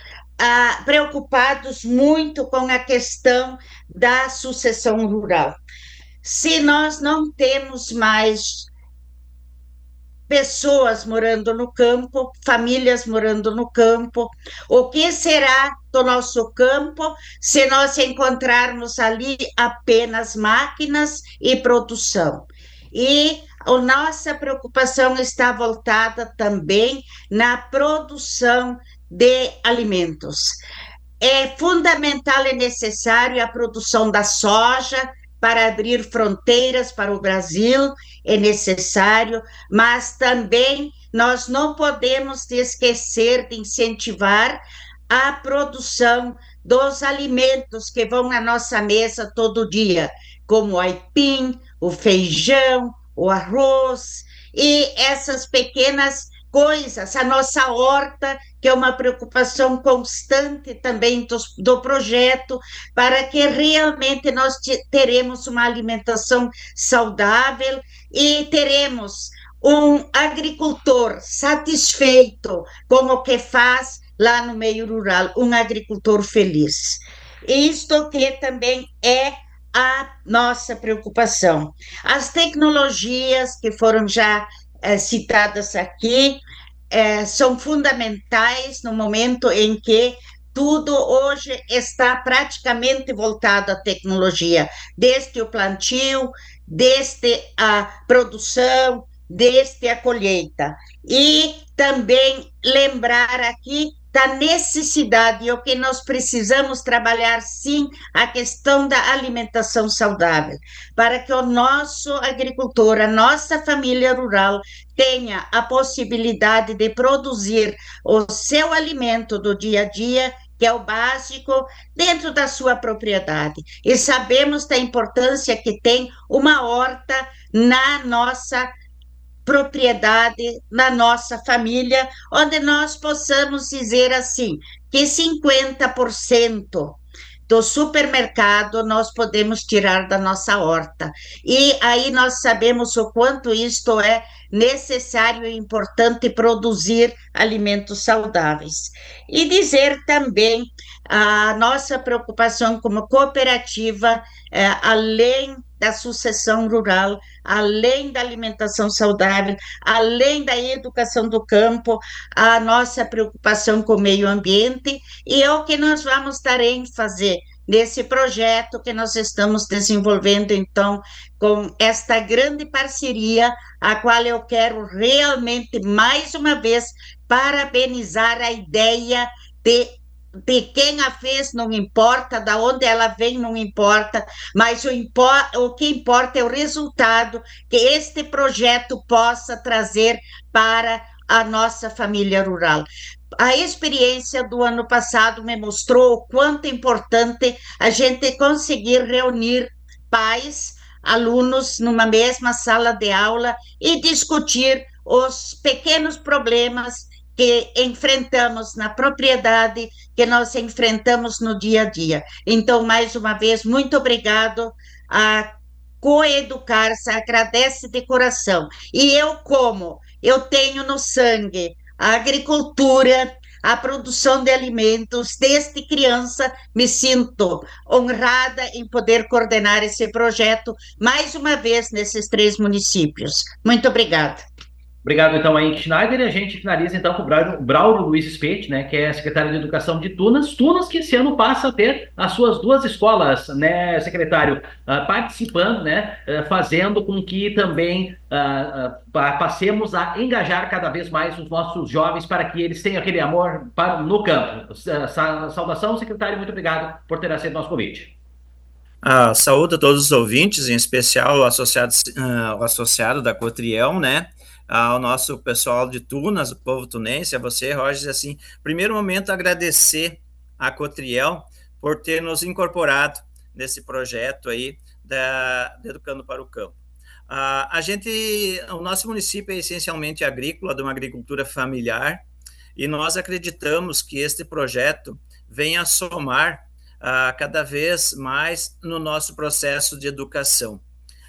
ah, preocupados muito com a questão da sucessão rural. Se nós não temos mais pessoas morando no campo, famílias morando no campo. O que será do nosso campo se nós encontrarmos ali apenas máquinas e produção? E a nossa preocupação está voltada também na produção de alimentos. É fundamental e necessário a produção da soja para abrir fronteiras para o Brasil, é necessário, mas também nós não podemos esquecer de incentivar a produção dos alimentos que vão na nossa mesa todo dia, como o aipim, o feijão, o arroz e essas pequenas coisas, a nossa horta, que é uma preocupação constante também do, do projeto, para que realmente nós teremos uma alimentação saudável e teremos um agricultor satisfeito com o que faz lá no meio rural, um agricultor feliz. Isto que também é a nossa preocupação. As tecnologias que foram já é, citadas aqui é, são fundamentais no momento em que tudo hoje está praticamente voltado à tecnologia, desde o plantio, desde a produção, desde a colheita. E também lembrar aqui da necessidade, e o que nós precisamos trabalhar, sim, a questão da alimentação saudável, para que o nosso agricultor, a nossa família rural, tenha a possibilidade de produzir o seu alimento do dia a dia, que é o básico, dentro da sua propriedade. E sabemos da importância que tem uma horta na nossa propriedade, na nossa família, onde nós possamos dizer assim, que cinquenta por cento do supermercado nós podemos tirar da nossa horta. E aí nós sabemos o quanto isto é necessário e importante produzir alimentos saudáveis. E dizer também a nossa preocupação como cooperativa, é, além da sucessão rural, além da alimentação saudável, além da educação do campo, a nossa preocupação com o meio ambiente, e é o que nós vamos dar ênfase nesse projeto que nós estamos desenvolvendo, então, com esta grande parceria, a qual eu quero realmente, mais uma vez, parabenizar a ideia de de quem a fez não importa, da onde ela vem não importa, mas o, impor, o que importa é o resultado que este projeto possa trazer para a nossa família rural. A experiência do ano passado me mostrou o quanto é importante a gente conseguir reunir pais, alunos numa mesma sala de aula e discutir os pequenos problemas que enfrentamos na propriedade, que nós enfrentamos no dia a dia. Então, mais uma vez, muito obrigado. A Coeducar-se agradece de coração. E eu, como eu tenho no sangue a agricultura, a produção de alimentos, desde criança, me sinto honrada em poder coordenar esse projeto, mais uma vez, nesses três municípios. Muito obrigada. Obrigado, então, a Henrique Schneider, e a gente finaliza, então, com o Braulio, Braulio Luiz Spete, né, que é secretário de Educação de Tunas. Tunas que esse ano passa a ter as suas duas escolas, né, secretário, uh, participando, né, uh, fazendo com que também uh, uh, passemos a engajar cada vez mais os nossos jovens para que eles tenham aquele amor para, no campo. Uh, saudação, secretário, muito obrigado por ter aceito o nosso convite. Ah, saúdo a todos os ouvintes, em especial o associado, uh, o associado da Cotriel, né, ao nosso pessoal de Tunas, o povo tunense, a você, Roger, assim, primeiro momento agradecer a Cotriel por ter nos incorporado nesse projeto aí da, de Educando para o Campo. Ah, a gente, o nosso município é essencialmente agrícola, de uma agricultura familiar, e nós acreditamos que este projeto venha somar ah, cada vez mais no nosso processo de educação.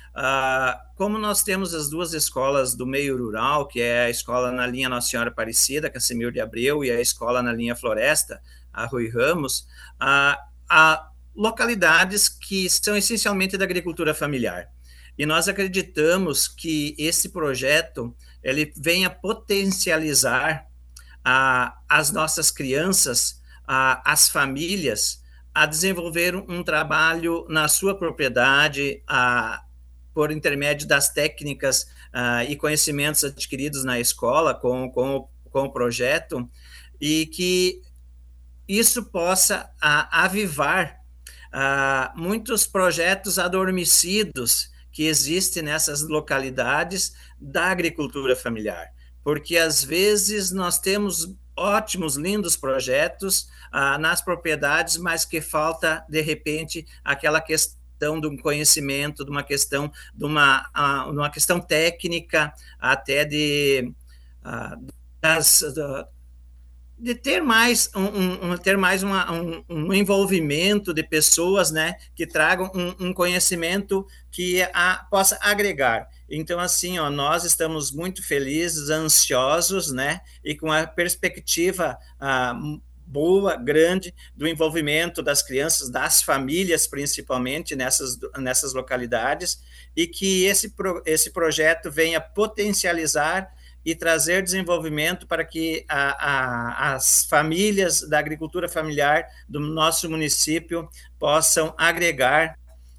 Uh, como nós temos as duas escolas do meio rural, que é a escola na linha Nossa Senhora Aparecida, Casimiro de Abreu, e a escola na linha Floresta, a Rui Ramos, uh, há localidades que são essencialmente da agricultura familiar. E nós acreditamos que esse projeto ele venha potencializar a, as nossas crianças, a, as famílias, a desenvolver um trabalho na sua propriedade, a, por intermédio das técnicas uh, e conhecimentos adquiridos na escola com, com, com o projeto, e que isso possa uh, avivar uh, muitos projetos adormecidos que existem nessas localidades da agricultura familiar, porque às vezes nós temos ótimos, lindos projetos uh, nas propriedades, mas que falta, de repente, aquela questão de um conhecimento, de uma questão, de uma, uh, uma questão técnica, até de, uh, das, uh, de ter mais, um, um, ter mais uma, um, um envolvimento de pessoas, né, que tragam um, um conhecimento que a, possa agregar. Então, assim, ó, nós estamos muito felizes, ansiosos, né, e com a perspectiva uh, boa, grande, do envolvimento das crianças, das famílias, principalmente, nessas, nessas localidades, e que esse, pro, esse projeto venha potencializar e trazer desenvolvimento para que a, a, as famílias da agricultura familiar do nosso município possam agregar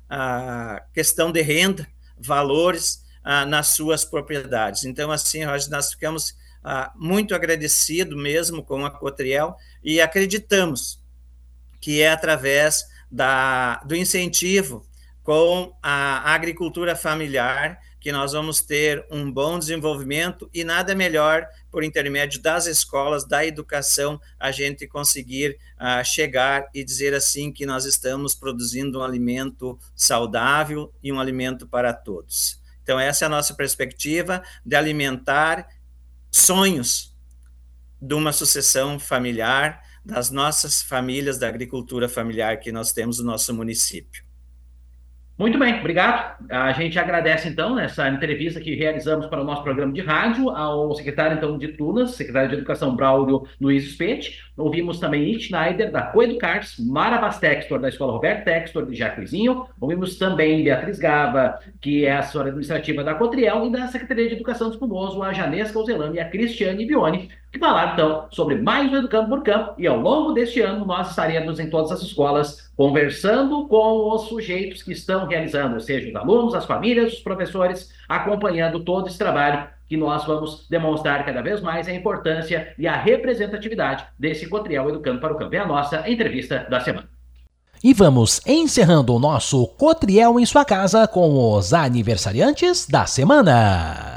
a questão de renda, valores a, nas suas propriedades. Então, assim, nós ficamos a, muito agradecidos mesmo com a Cotriel, e acreditamos que é através da, do incentivo com a agricultura familiar que nós vamos ter um bom desenvolvimento, e nada melhor, por intermédio das escolas, da educação, a gente conseguir uh, chegar e dizer assim que nós estamos produzindo um alimento saudável e um alimento para todos. Então, essa é a nossa perspectiva de alimentar sonhos de uma sucessão familiar, das nossas famílias da agricultura familiar que nós temos no nosso município. Muito bem, obrigado. A gente agradece, então, essa entrevista que realizamos para o nosso programa de rádio ao secretário, então, de Tunas, secretário de Educação, Braulio Luiz Spete. Ouvimos também It Schneider, da Coeducars, Mara Bastextor, da Escola Roberto Textor, de Jacuizinho. Ouvimos também Beatriz Gava, que é a assessora administrativa da Cotriel, e da Secretaria de Educação dos Espumoso, a Janesca Ozelami e a Cristiane Bione, que falaram, então, sobre mais um Educando por Campo, e ao longo deste ano nós estaremos em todas as escolas conversando com os sujeitos que estão realizando, ou seja, os alunos, as famílias, os professores, acompanhando todo esse trabalho que nós vamos demonstrar cada vez mais a importância e a representatividade desse Cotriel Educando para o Campo. É a nossa entrevista da semana. E vamos encerrando o nosso Cotriel em sua casa com os aniversariantes da semana.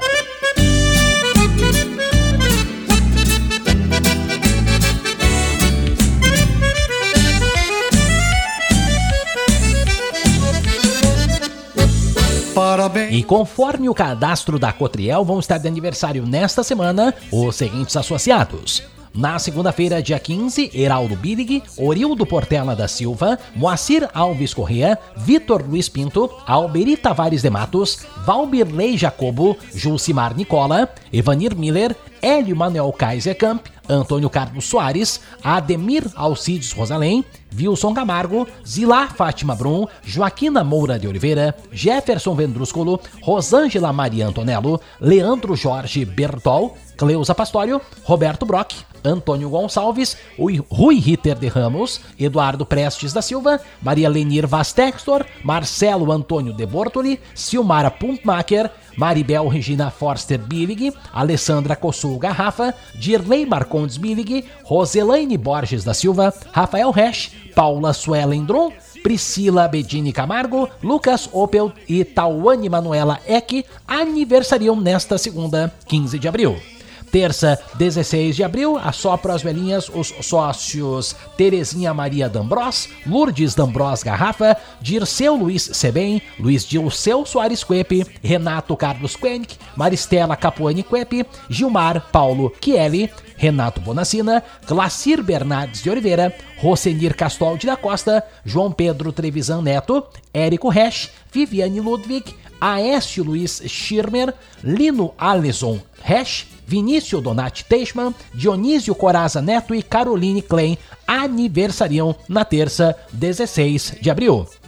Parabéns. E conforme o cadastro da Cotriel, vão estar de aniversário nesta semana os seguintes associados. Na segunda-feira, dia quinze, Heraldo Billig, Orildo Portela da Silva, Moacir Alves Corrêa, Vitor Luiz Pinto, Alberi Tavares de Matos, Valbirley Jacobo, Julcimar Nicola, Evanir Miller, Hélio Manuel Kaiser Camp, Antônio Carlos Soares, Ademir Alcides Rosalém, Wilson Camargo, Zilá Fátima Brum, Joaquina Moura de Oliveira, Jefferson Vendrúsculo, Rosângela Maria Antonello, Leandro Jorge Bertol, Cleusa Pastório, Roberto Brock, Antônio Gonçalves, Rui Ritter de Ramos, Eduardo Prestes da Silva, Maria Lenir Vaz Textor, Marcelo Antônio de Bortoli, Silmara Puntmacher, Maribel Regina Forster Billig, Alessandra Cossul Garrafa, Dirley Marcondes Billig, Roselaine Borges da Silva, Rafael Resch, Paula Suelen Dron, Priscila Bedini Camargo, Lucas Opel e Tawane Manuela Eck aniversariam nesta segunda, quinze de abril. Terça, dezesseis de abril, assopra as velhinhas os sócios Terezinha Maria D'Ambros, Lourdes D'Ambros Garrafa, Dirceu Luiz Sebem, Luiz Dilceu Soares Quepe, Renato Carlos Quenic, Maristela Capuani Quepe, Gilmar Paulo Chieli, Renato Bonacina, Glacir Bernardes de Oliveira, Rosenir Castoldi da Costa, João Pedro Trevisan Neto, Érico Resch, Viviane Ludwig, Aécio Luiz Schirmer, Lino Alisson Resch, Vinícius Donati Teichmann, Dionísio Coraza Neto e Caroline Klein aniversariam na terça, dezesseis de abril.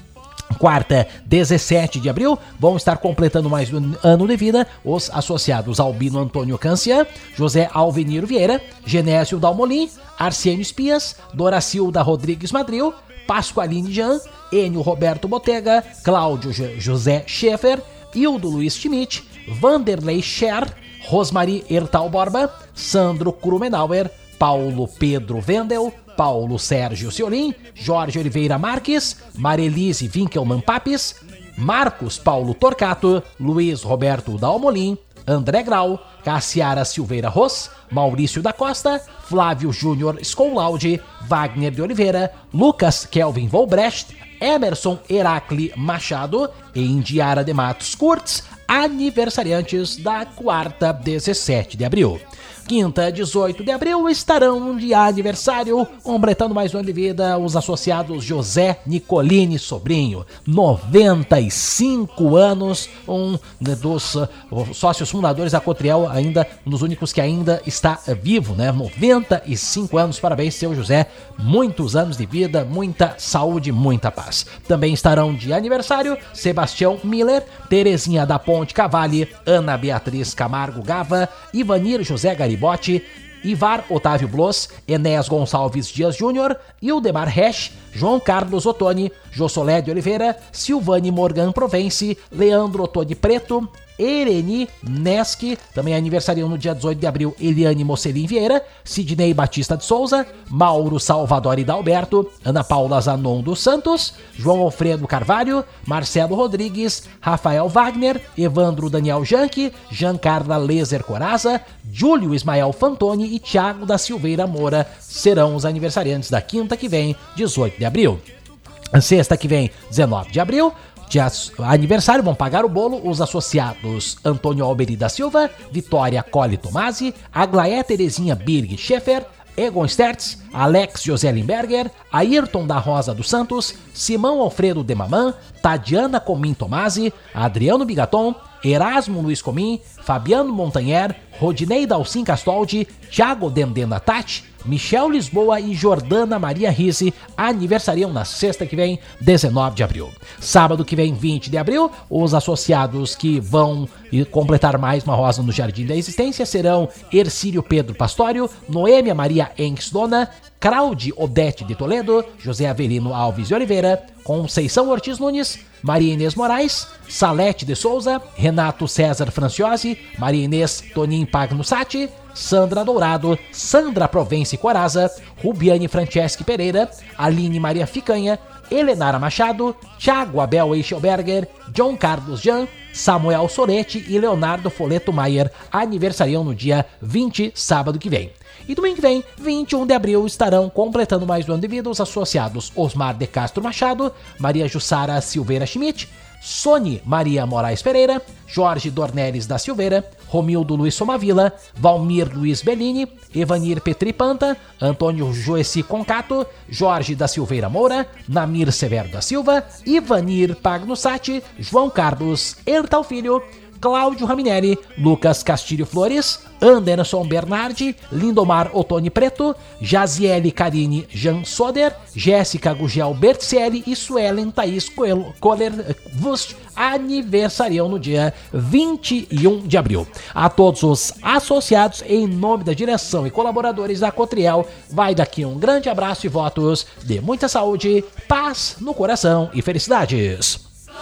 Quarta, dezessete de abril, vão estar completando mais um ano de vida os associados Albino Antônio Cancian, José Alveniro Vieira, Genésio Dalmolin, Arsênio Espias, Doracilda Rodrigues Madril, Pasqualine Jean, Enio Roberto Botega, Cláudio José Schaeffer, Hildo Luiz Schmidt, Vanderlei Scher, Rosmari Ertal Borba, Sandro Krumenauer, Paulo Pedro Vendel, Paulo Sérgio Ciolim, Jorge Oliveira Marques, Marelise Winkelmann Papes, Marcos Paulo Torcato, Luiz Roberto Dalmolin, André Grau, Cassiara Silveira Ros, Maurício da Costa, Flávio Júnior Scolaldi, Wagner de Oliveira, Lucas Kelvin Volbrecht, Emerson Heracli Machado e Indiara de Matos Kurtz, aniversariantes da quarta, dezessete de abril. Quinta, dezoito de abril, estarão de aniversário, completando mais um ano de vida, os associados José Nicolini Sobrinho, noventa e cinco anos, um dos uh, sócios fundadores da Cotriel, ainda um dos únicos que ainda está uh, vivo, né? noventa e cinco anos, parabéns, seu José, muitos anos de vida, muita saúde, muita paz. Também estarão de aniversário Sebastião Miller, Terezinha da Ponte Cavalli, Ana Beatriz Camargo Gava, Ivanir José Garibaldi, Bote, Ivar Otávio Bloss, Enéas Gonçalves Dias Júnior, Ildemar Resch, João Carlos Ottoni, Jossolé de Oliveira, Silvane Morgan Provence, Leandro Ottoni Preto, Ereni Neschi, também aniversariam no dia dezoito de abril, Eliane Mocelin Vieira, Sidney Batista de Souza, Mauro Salvador Dalberto, Ana Paula Zanon dos Santos, João Alfredo Carvalho, Marcelo Rodrigues, Rafael Wagner, Evandro Daniel Janque, Giancarla Lezer Coraza, Júlio Ismael Fantoni e Thiago da Silveira Moura serão os aniversariantes da quinta que vem, dezoito de abril. Sexta que vem, dezenove de abril, de aniversário, vão pagar o bolo os associados Antônio Alberi da Silva, Vitória Colli Tomasi, Aglaé Terezinha Birg Schaeffer, Egon Stertz, Alex José Limberger, Ayrton da Rosa dos Santos, Simão Alfredo de Mamã, Tadiana Comim Tomasi, Adriano Bigaton, Erasmo Luiz Comim, Fabiano Montanher, Rodinei Dalcin Castoldi, Thiago Dendena Tati, Michel Lisboa e Jordana Maria Risse aniversariam na sexta que vem, dezenove de abril. Sábado que vem, vinte de abril, os associados que vão completar mais uma rosa no Jardim da Existência serão Ercílio Pedro Pastório, Noêmia Maria Enx Dona, Claude Odete de Toledo, José Avelino Alves de Oliveira, Conceição Ortiz Nunes, Maria Inês Moraes, Salete de Souza, Renato César Franciosi, Maria Inês Tonin Pagnussati, Sandra Dourado, Sandra Provence Coraza, Rubiane Franceschi Pereira, Aline Maria Ficanha, Helenara Machado, Thiago Abel Eichelberger, John Carlos Jan, Samuel Soretti e Leonardo Foleto Maier aniversariam no dia vinte, sábado que vem. E domingo que vem, vinte e um de abril, estarão completando mais um ano de vida os associados Osmar de Castro Machado, Maria Jussara Silveira Schmidt, Sônia Maria Moraes Pereira, Jorge Dornelles da Silveira, Romildo Luiz Somavila, Valmir Luiz Bellini, Evanir Petri Panta, Antônio Joessi Concato, Jorge da Silveira Moura, Namir Severo da Silva, Ivanir Pagnussati, João Carlos Ertal Filho, Cláudio Raminelli, Lucas Castilho Flores, Anderson Bernardi, Lindomar Ottoni Preto, Jaziele Carine Jean Soder, Jéssica Gugel Berticelli e Suelen Thaís Kohler Wust aniversariam no dia vinte e um de abril. A todos os associados, em nome da direção e colaboradores da Cotriel, vai daqui um grande abraço e votos de muita saúde, paz no coração e felicidades.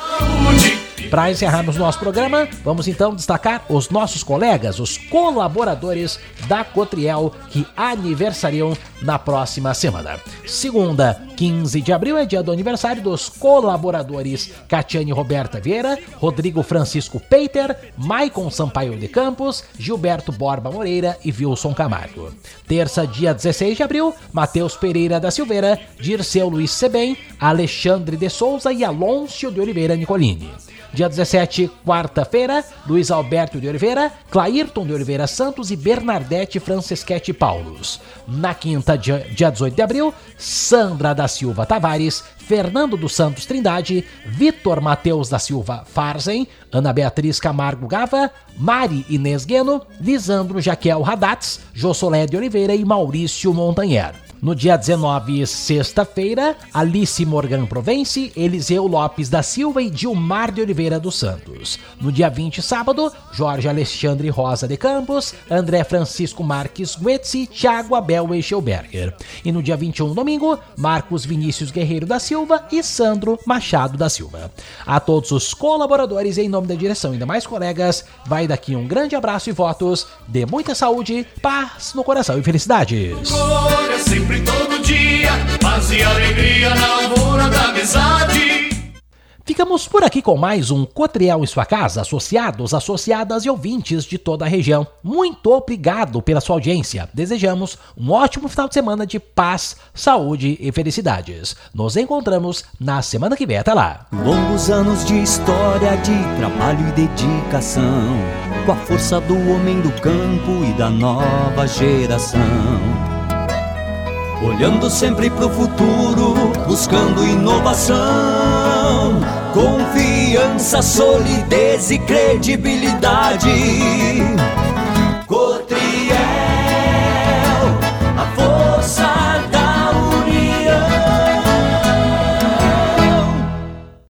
Para encerrarmos nosso programa, vamos então destacar os nossos colegas, os colaboradores da Cotriel que aniversariam na próxima semana. Segunda, quinze de abril, é dia do aniversário dos colaboradores Catiane Roberta Vieira, Rodrigo Francisco Peiter, Maicon Sampaio de Campos, Gilberto Borba Moreira e Wilson Camargo. Terça, dia dezesseis de abril, Matheus Pereira da Silveira, Dirceu Luiz Sebem, Alexandre de Souza e Aloncio de Oliveira Nicolini. Dia dezessete, quarta-feira, Luiz Alberto de Oliveira, Clairton de Oliveira Santos e Bernadette Franceschetti Paulos. Na quinta, dia, dia dezoito de abril, Sandra da Silva Tavares, Fernando dos Santos Trindade, Vitor Mateus da Silva Farzen, Ana Beatriz Camargo Gava, Mari Inês Gueno, Lisandro Jaquel Radatz, Jossolé de Oliveira e Maurício Montanher. No dia dezenove, sexta-feira, Alice Morgan Provence, Eliseu Lopes da Silva e Dilmar de Oliveira dos Santos. No dia vinte, sábado, Jorge Alexandre Rosa de Campos, André Francisco Marques Guetzi, Thiago Abel Eichelberger. E no dia vinte e um, domingo, Marcos Vinícius Guerreiro da Silva e Sandro Machado da Silva. A todos os colaboradores, em nome da direção e demais colegas, vai daqui um grande abraço e votos de muita saúde, paz no coração e felicidades. Sempre todo dia, paz e alegria na lavoura da amizade. Ficamos por aqui com mais um Cotriel em sua casa, associados, associadas e ouvintes de toda a região. Muito obrigado pela sua audiência. Desejamos um ótimo final de semana de paz, saúde e felicidades. Nos encontramos na semana que vem. Até lá. Longos anos de história, de trabalho e dedicação, com a força do homem do campo e da nova geração. Olhando sempre pro futuro, buscando inovação, confiança, solidez e credibilidade.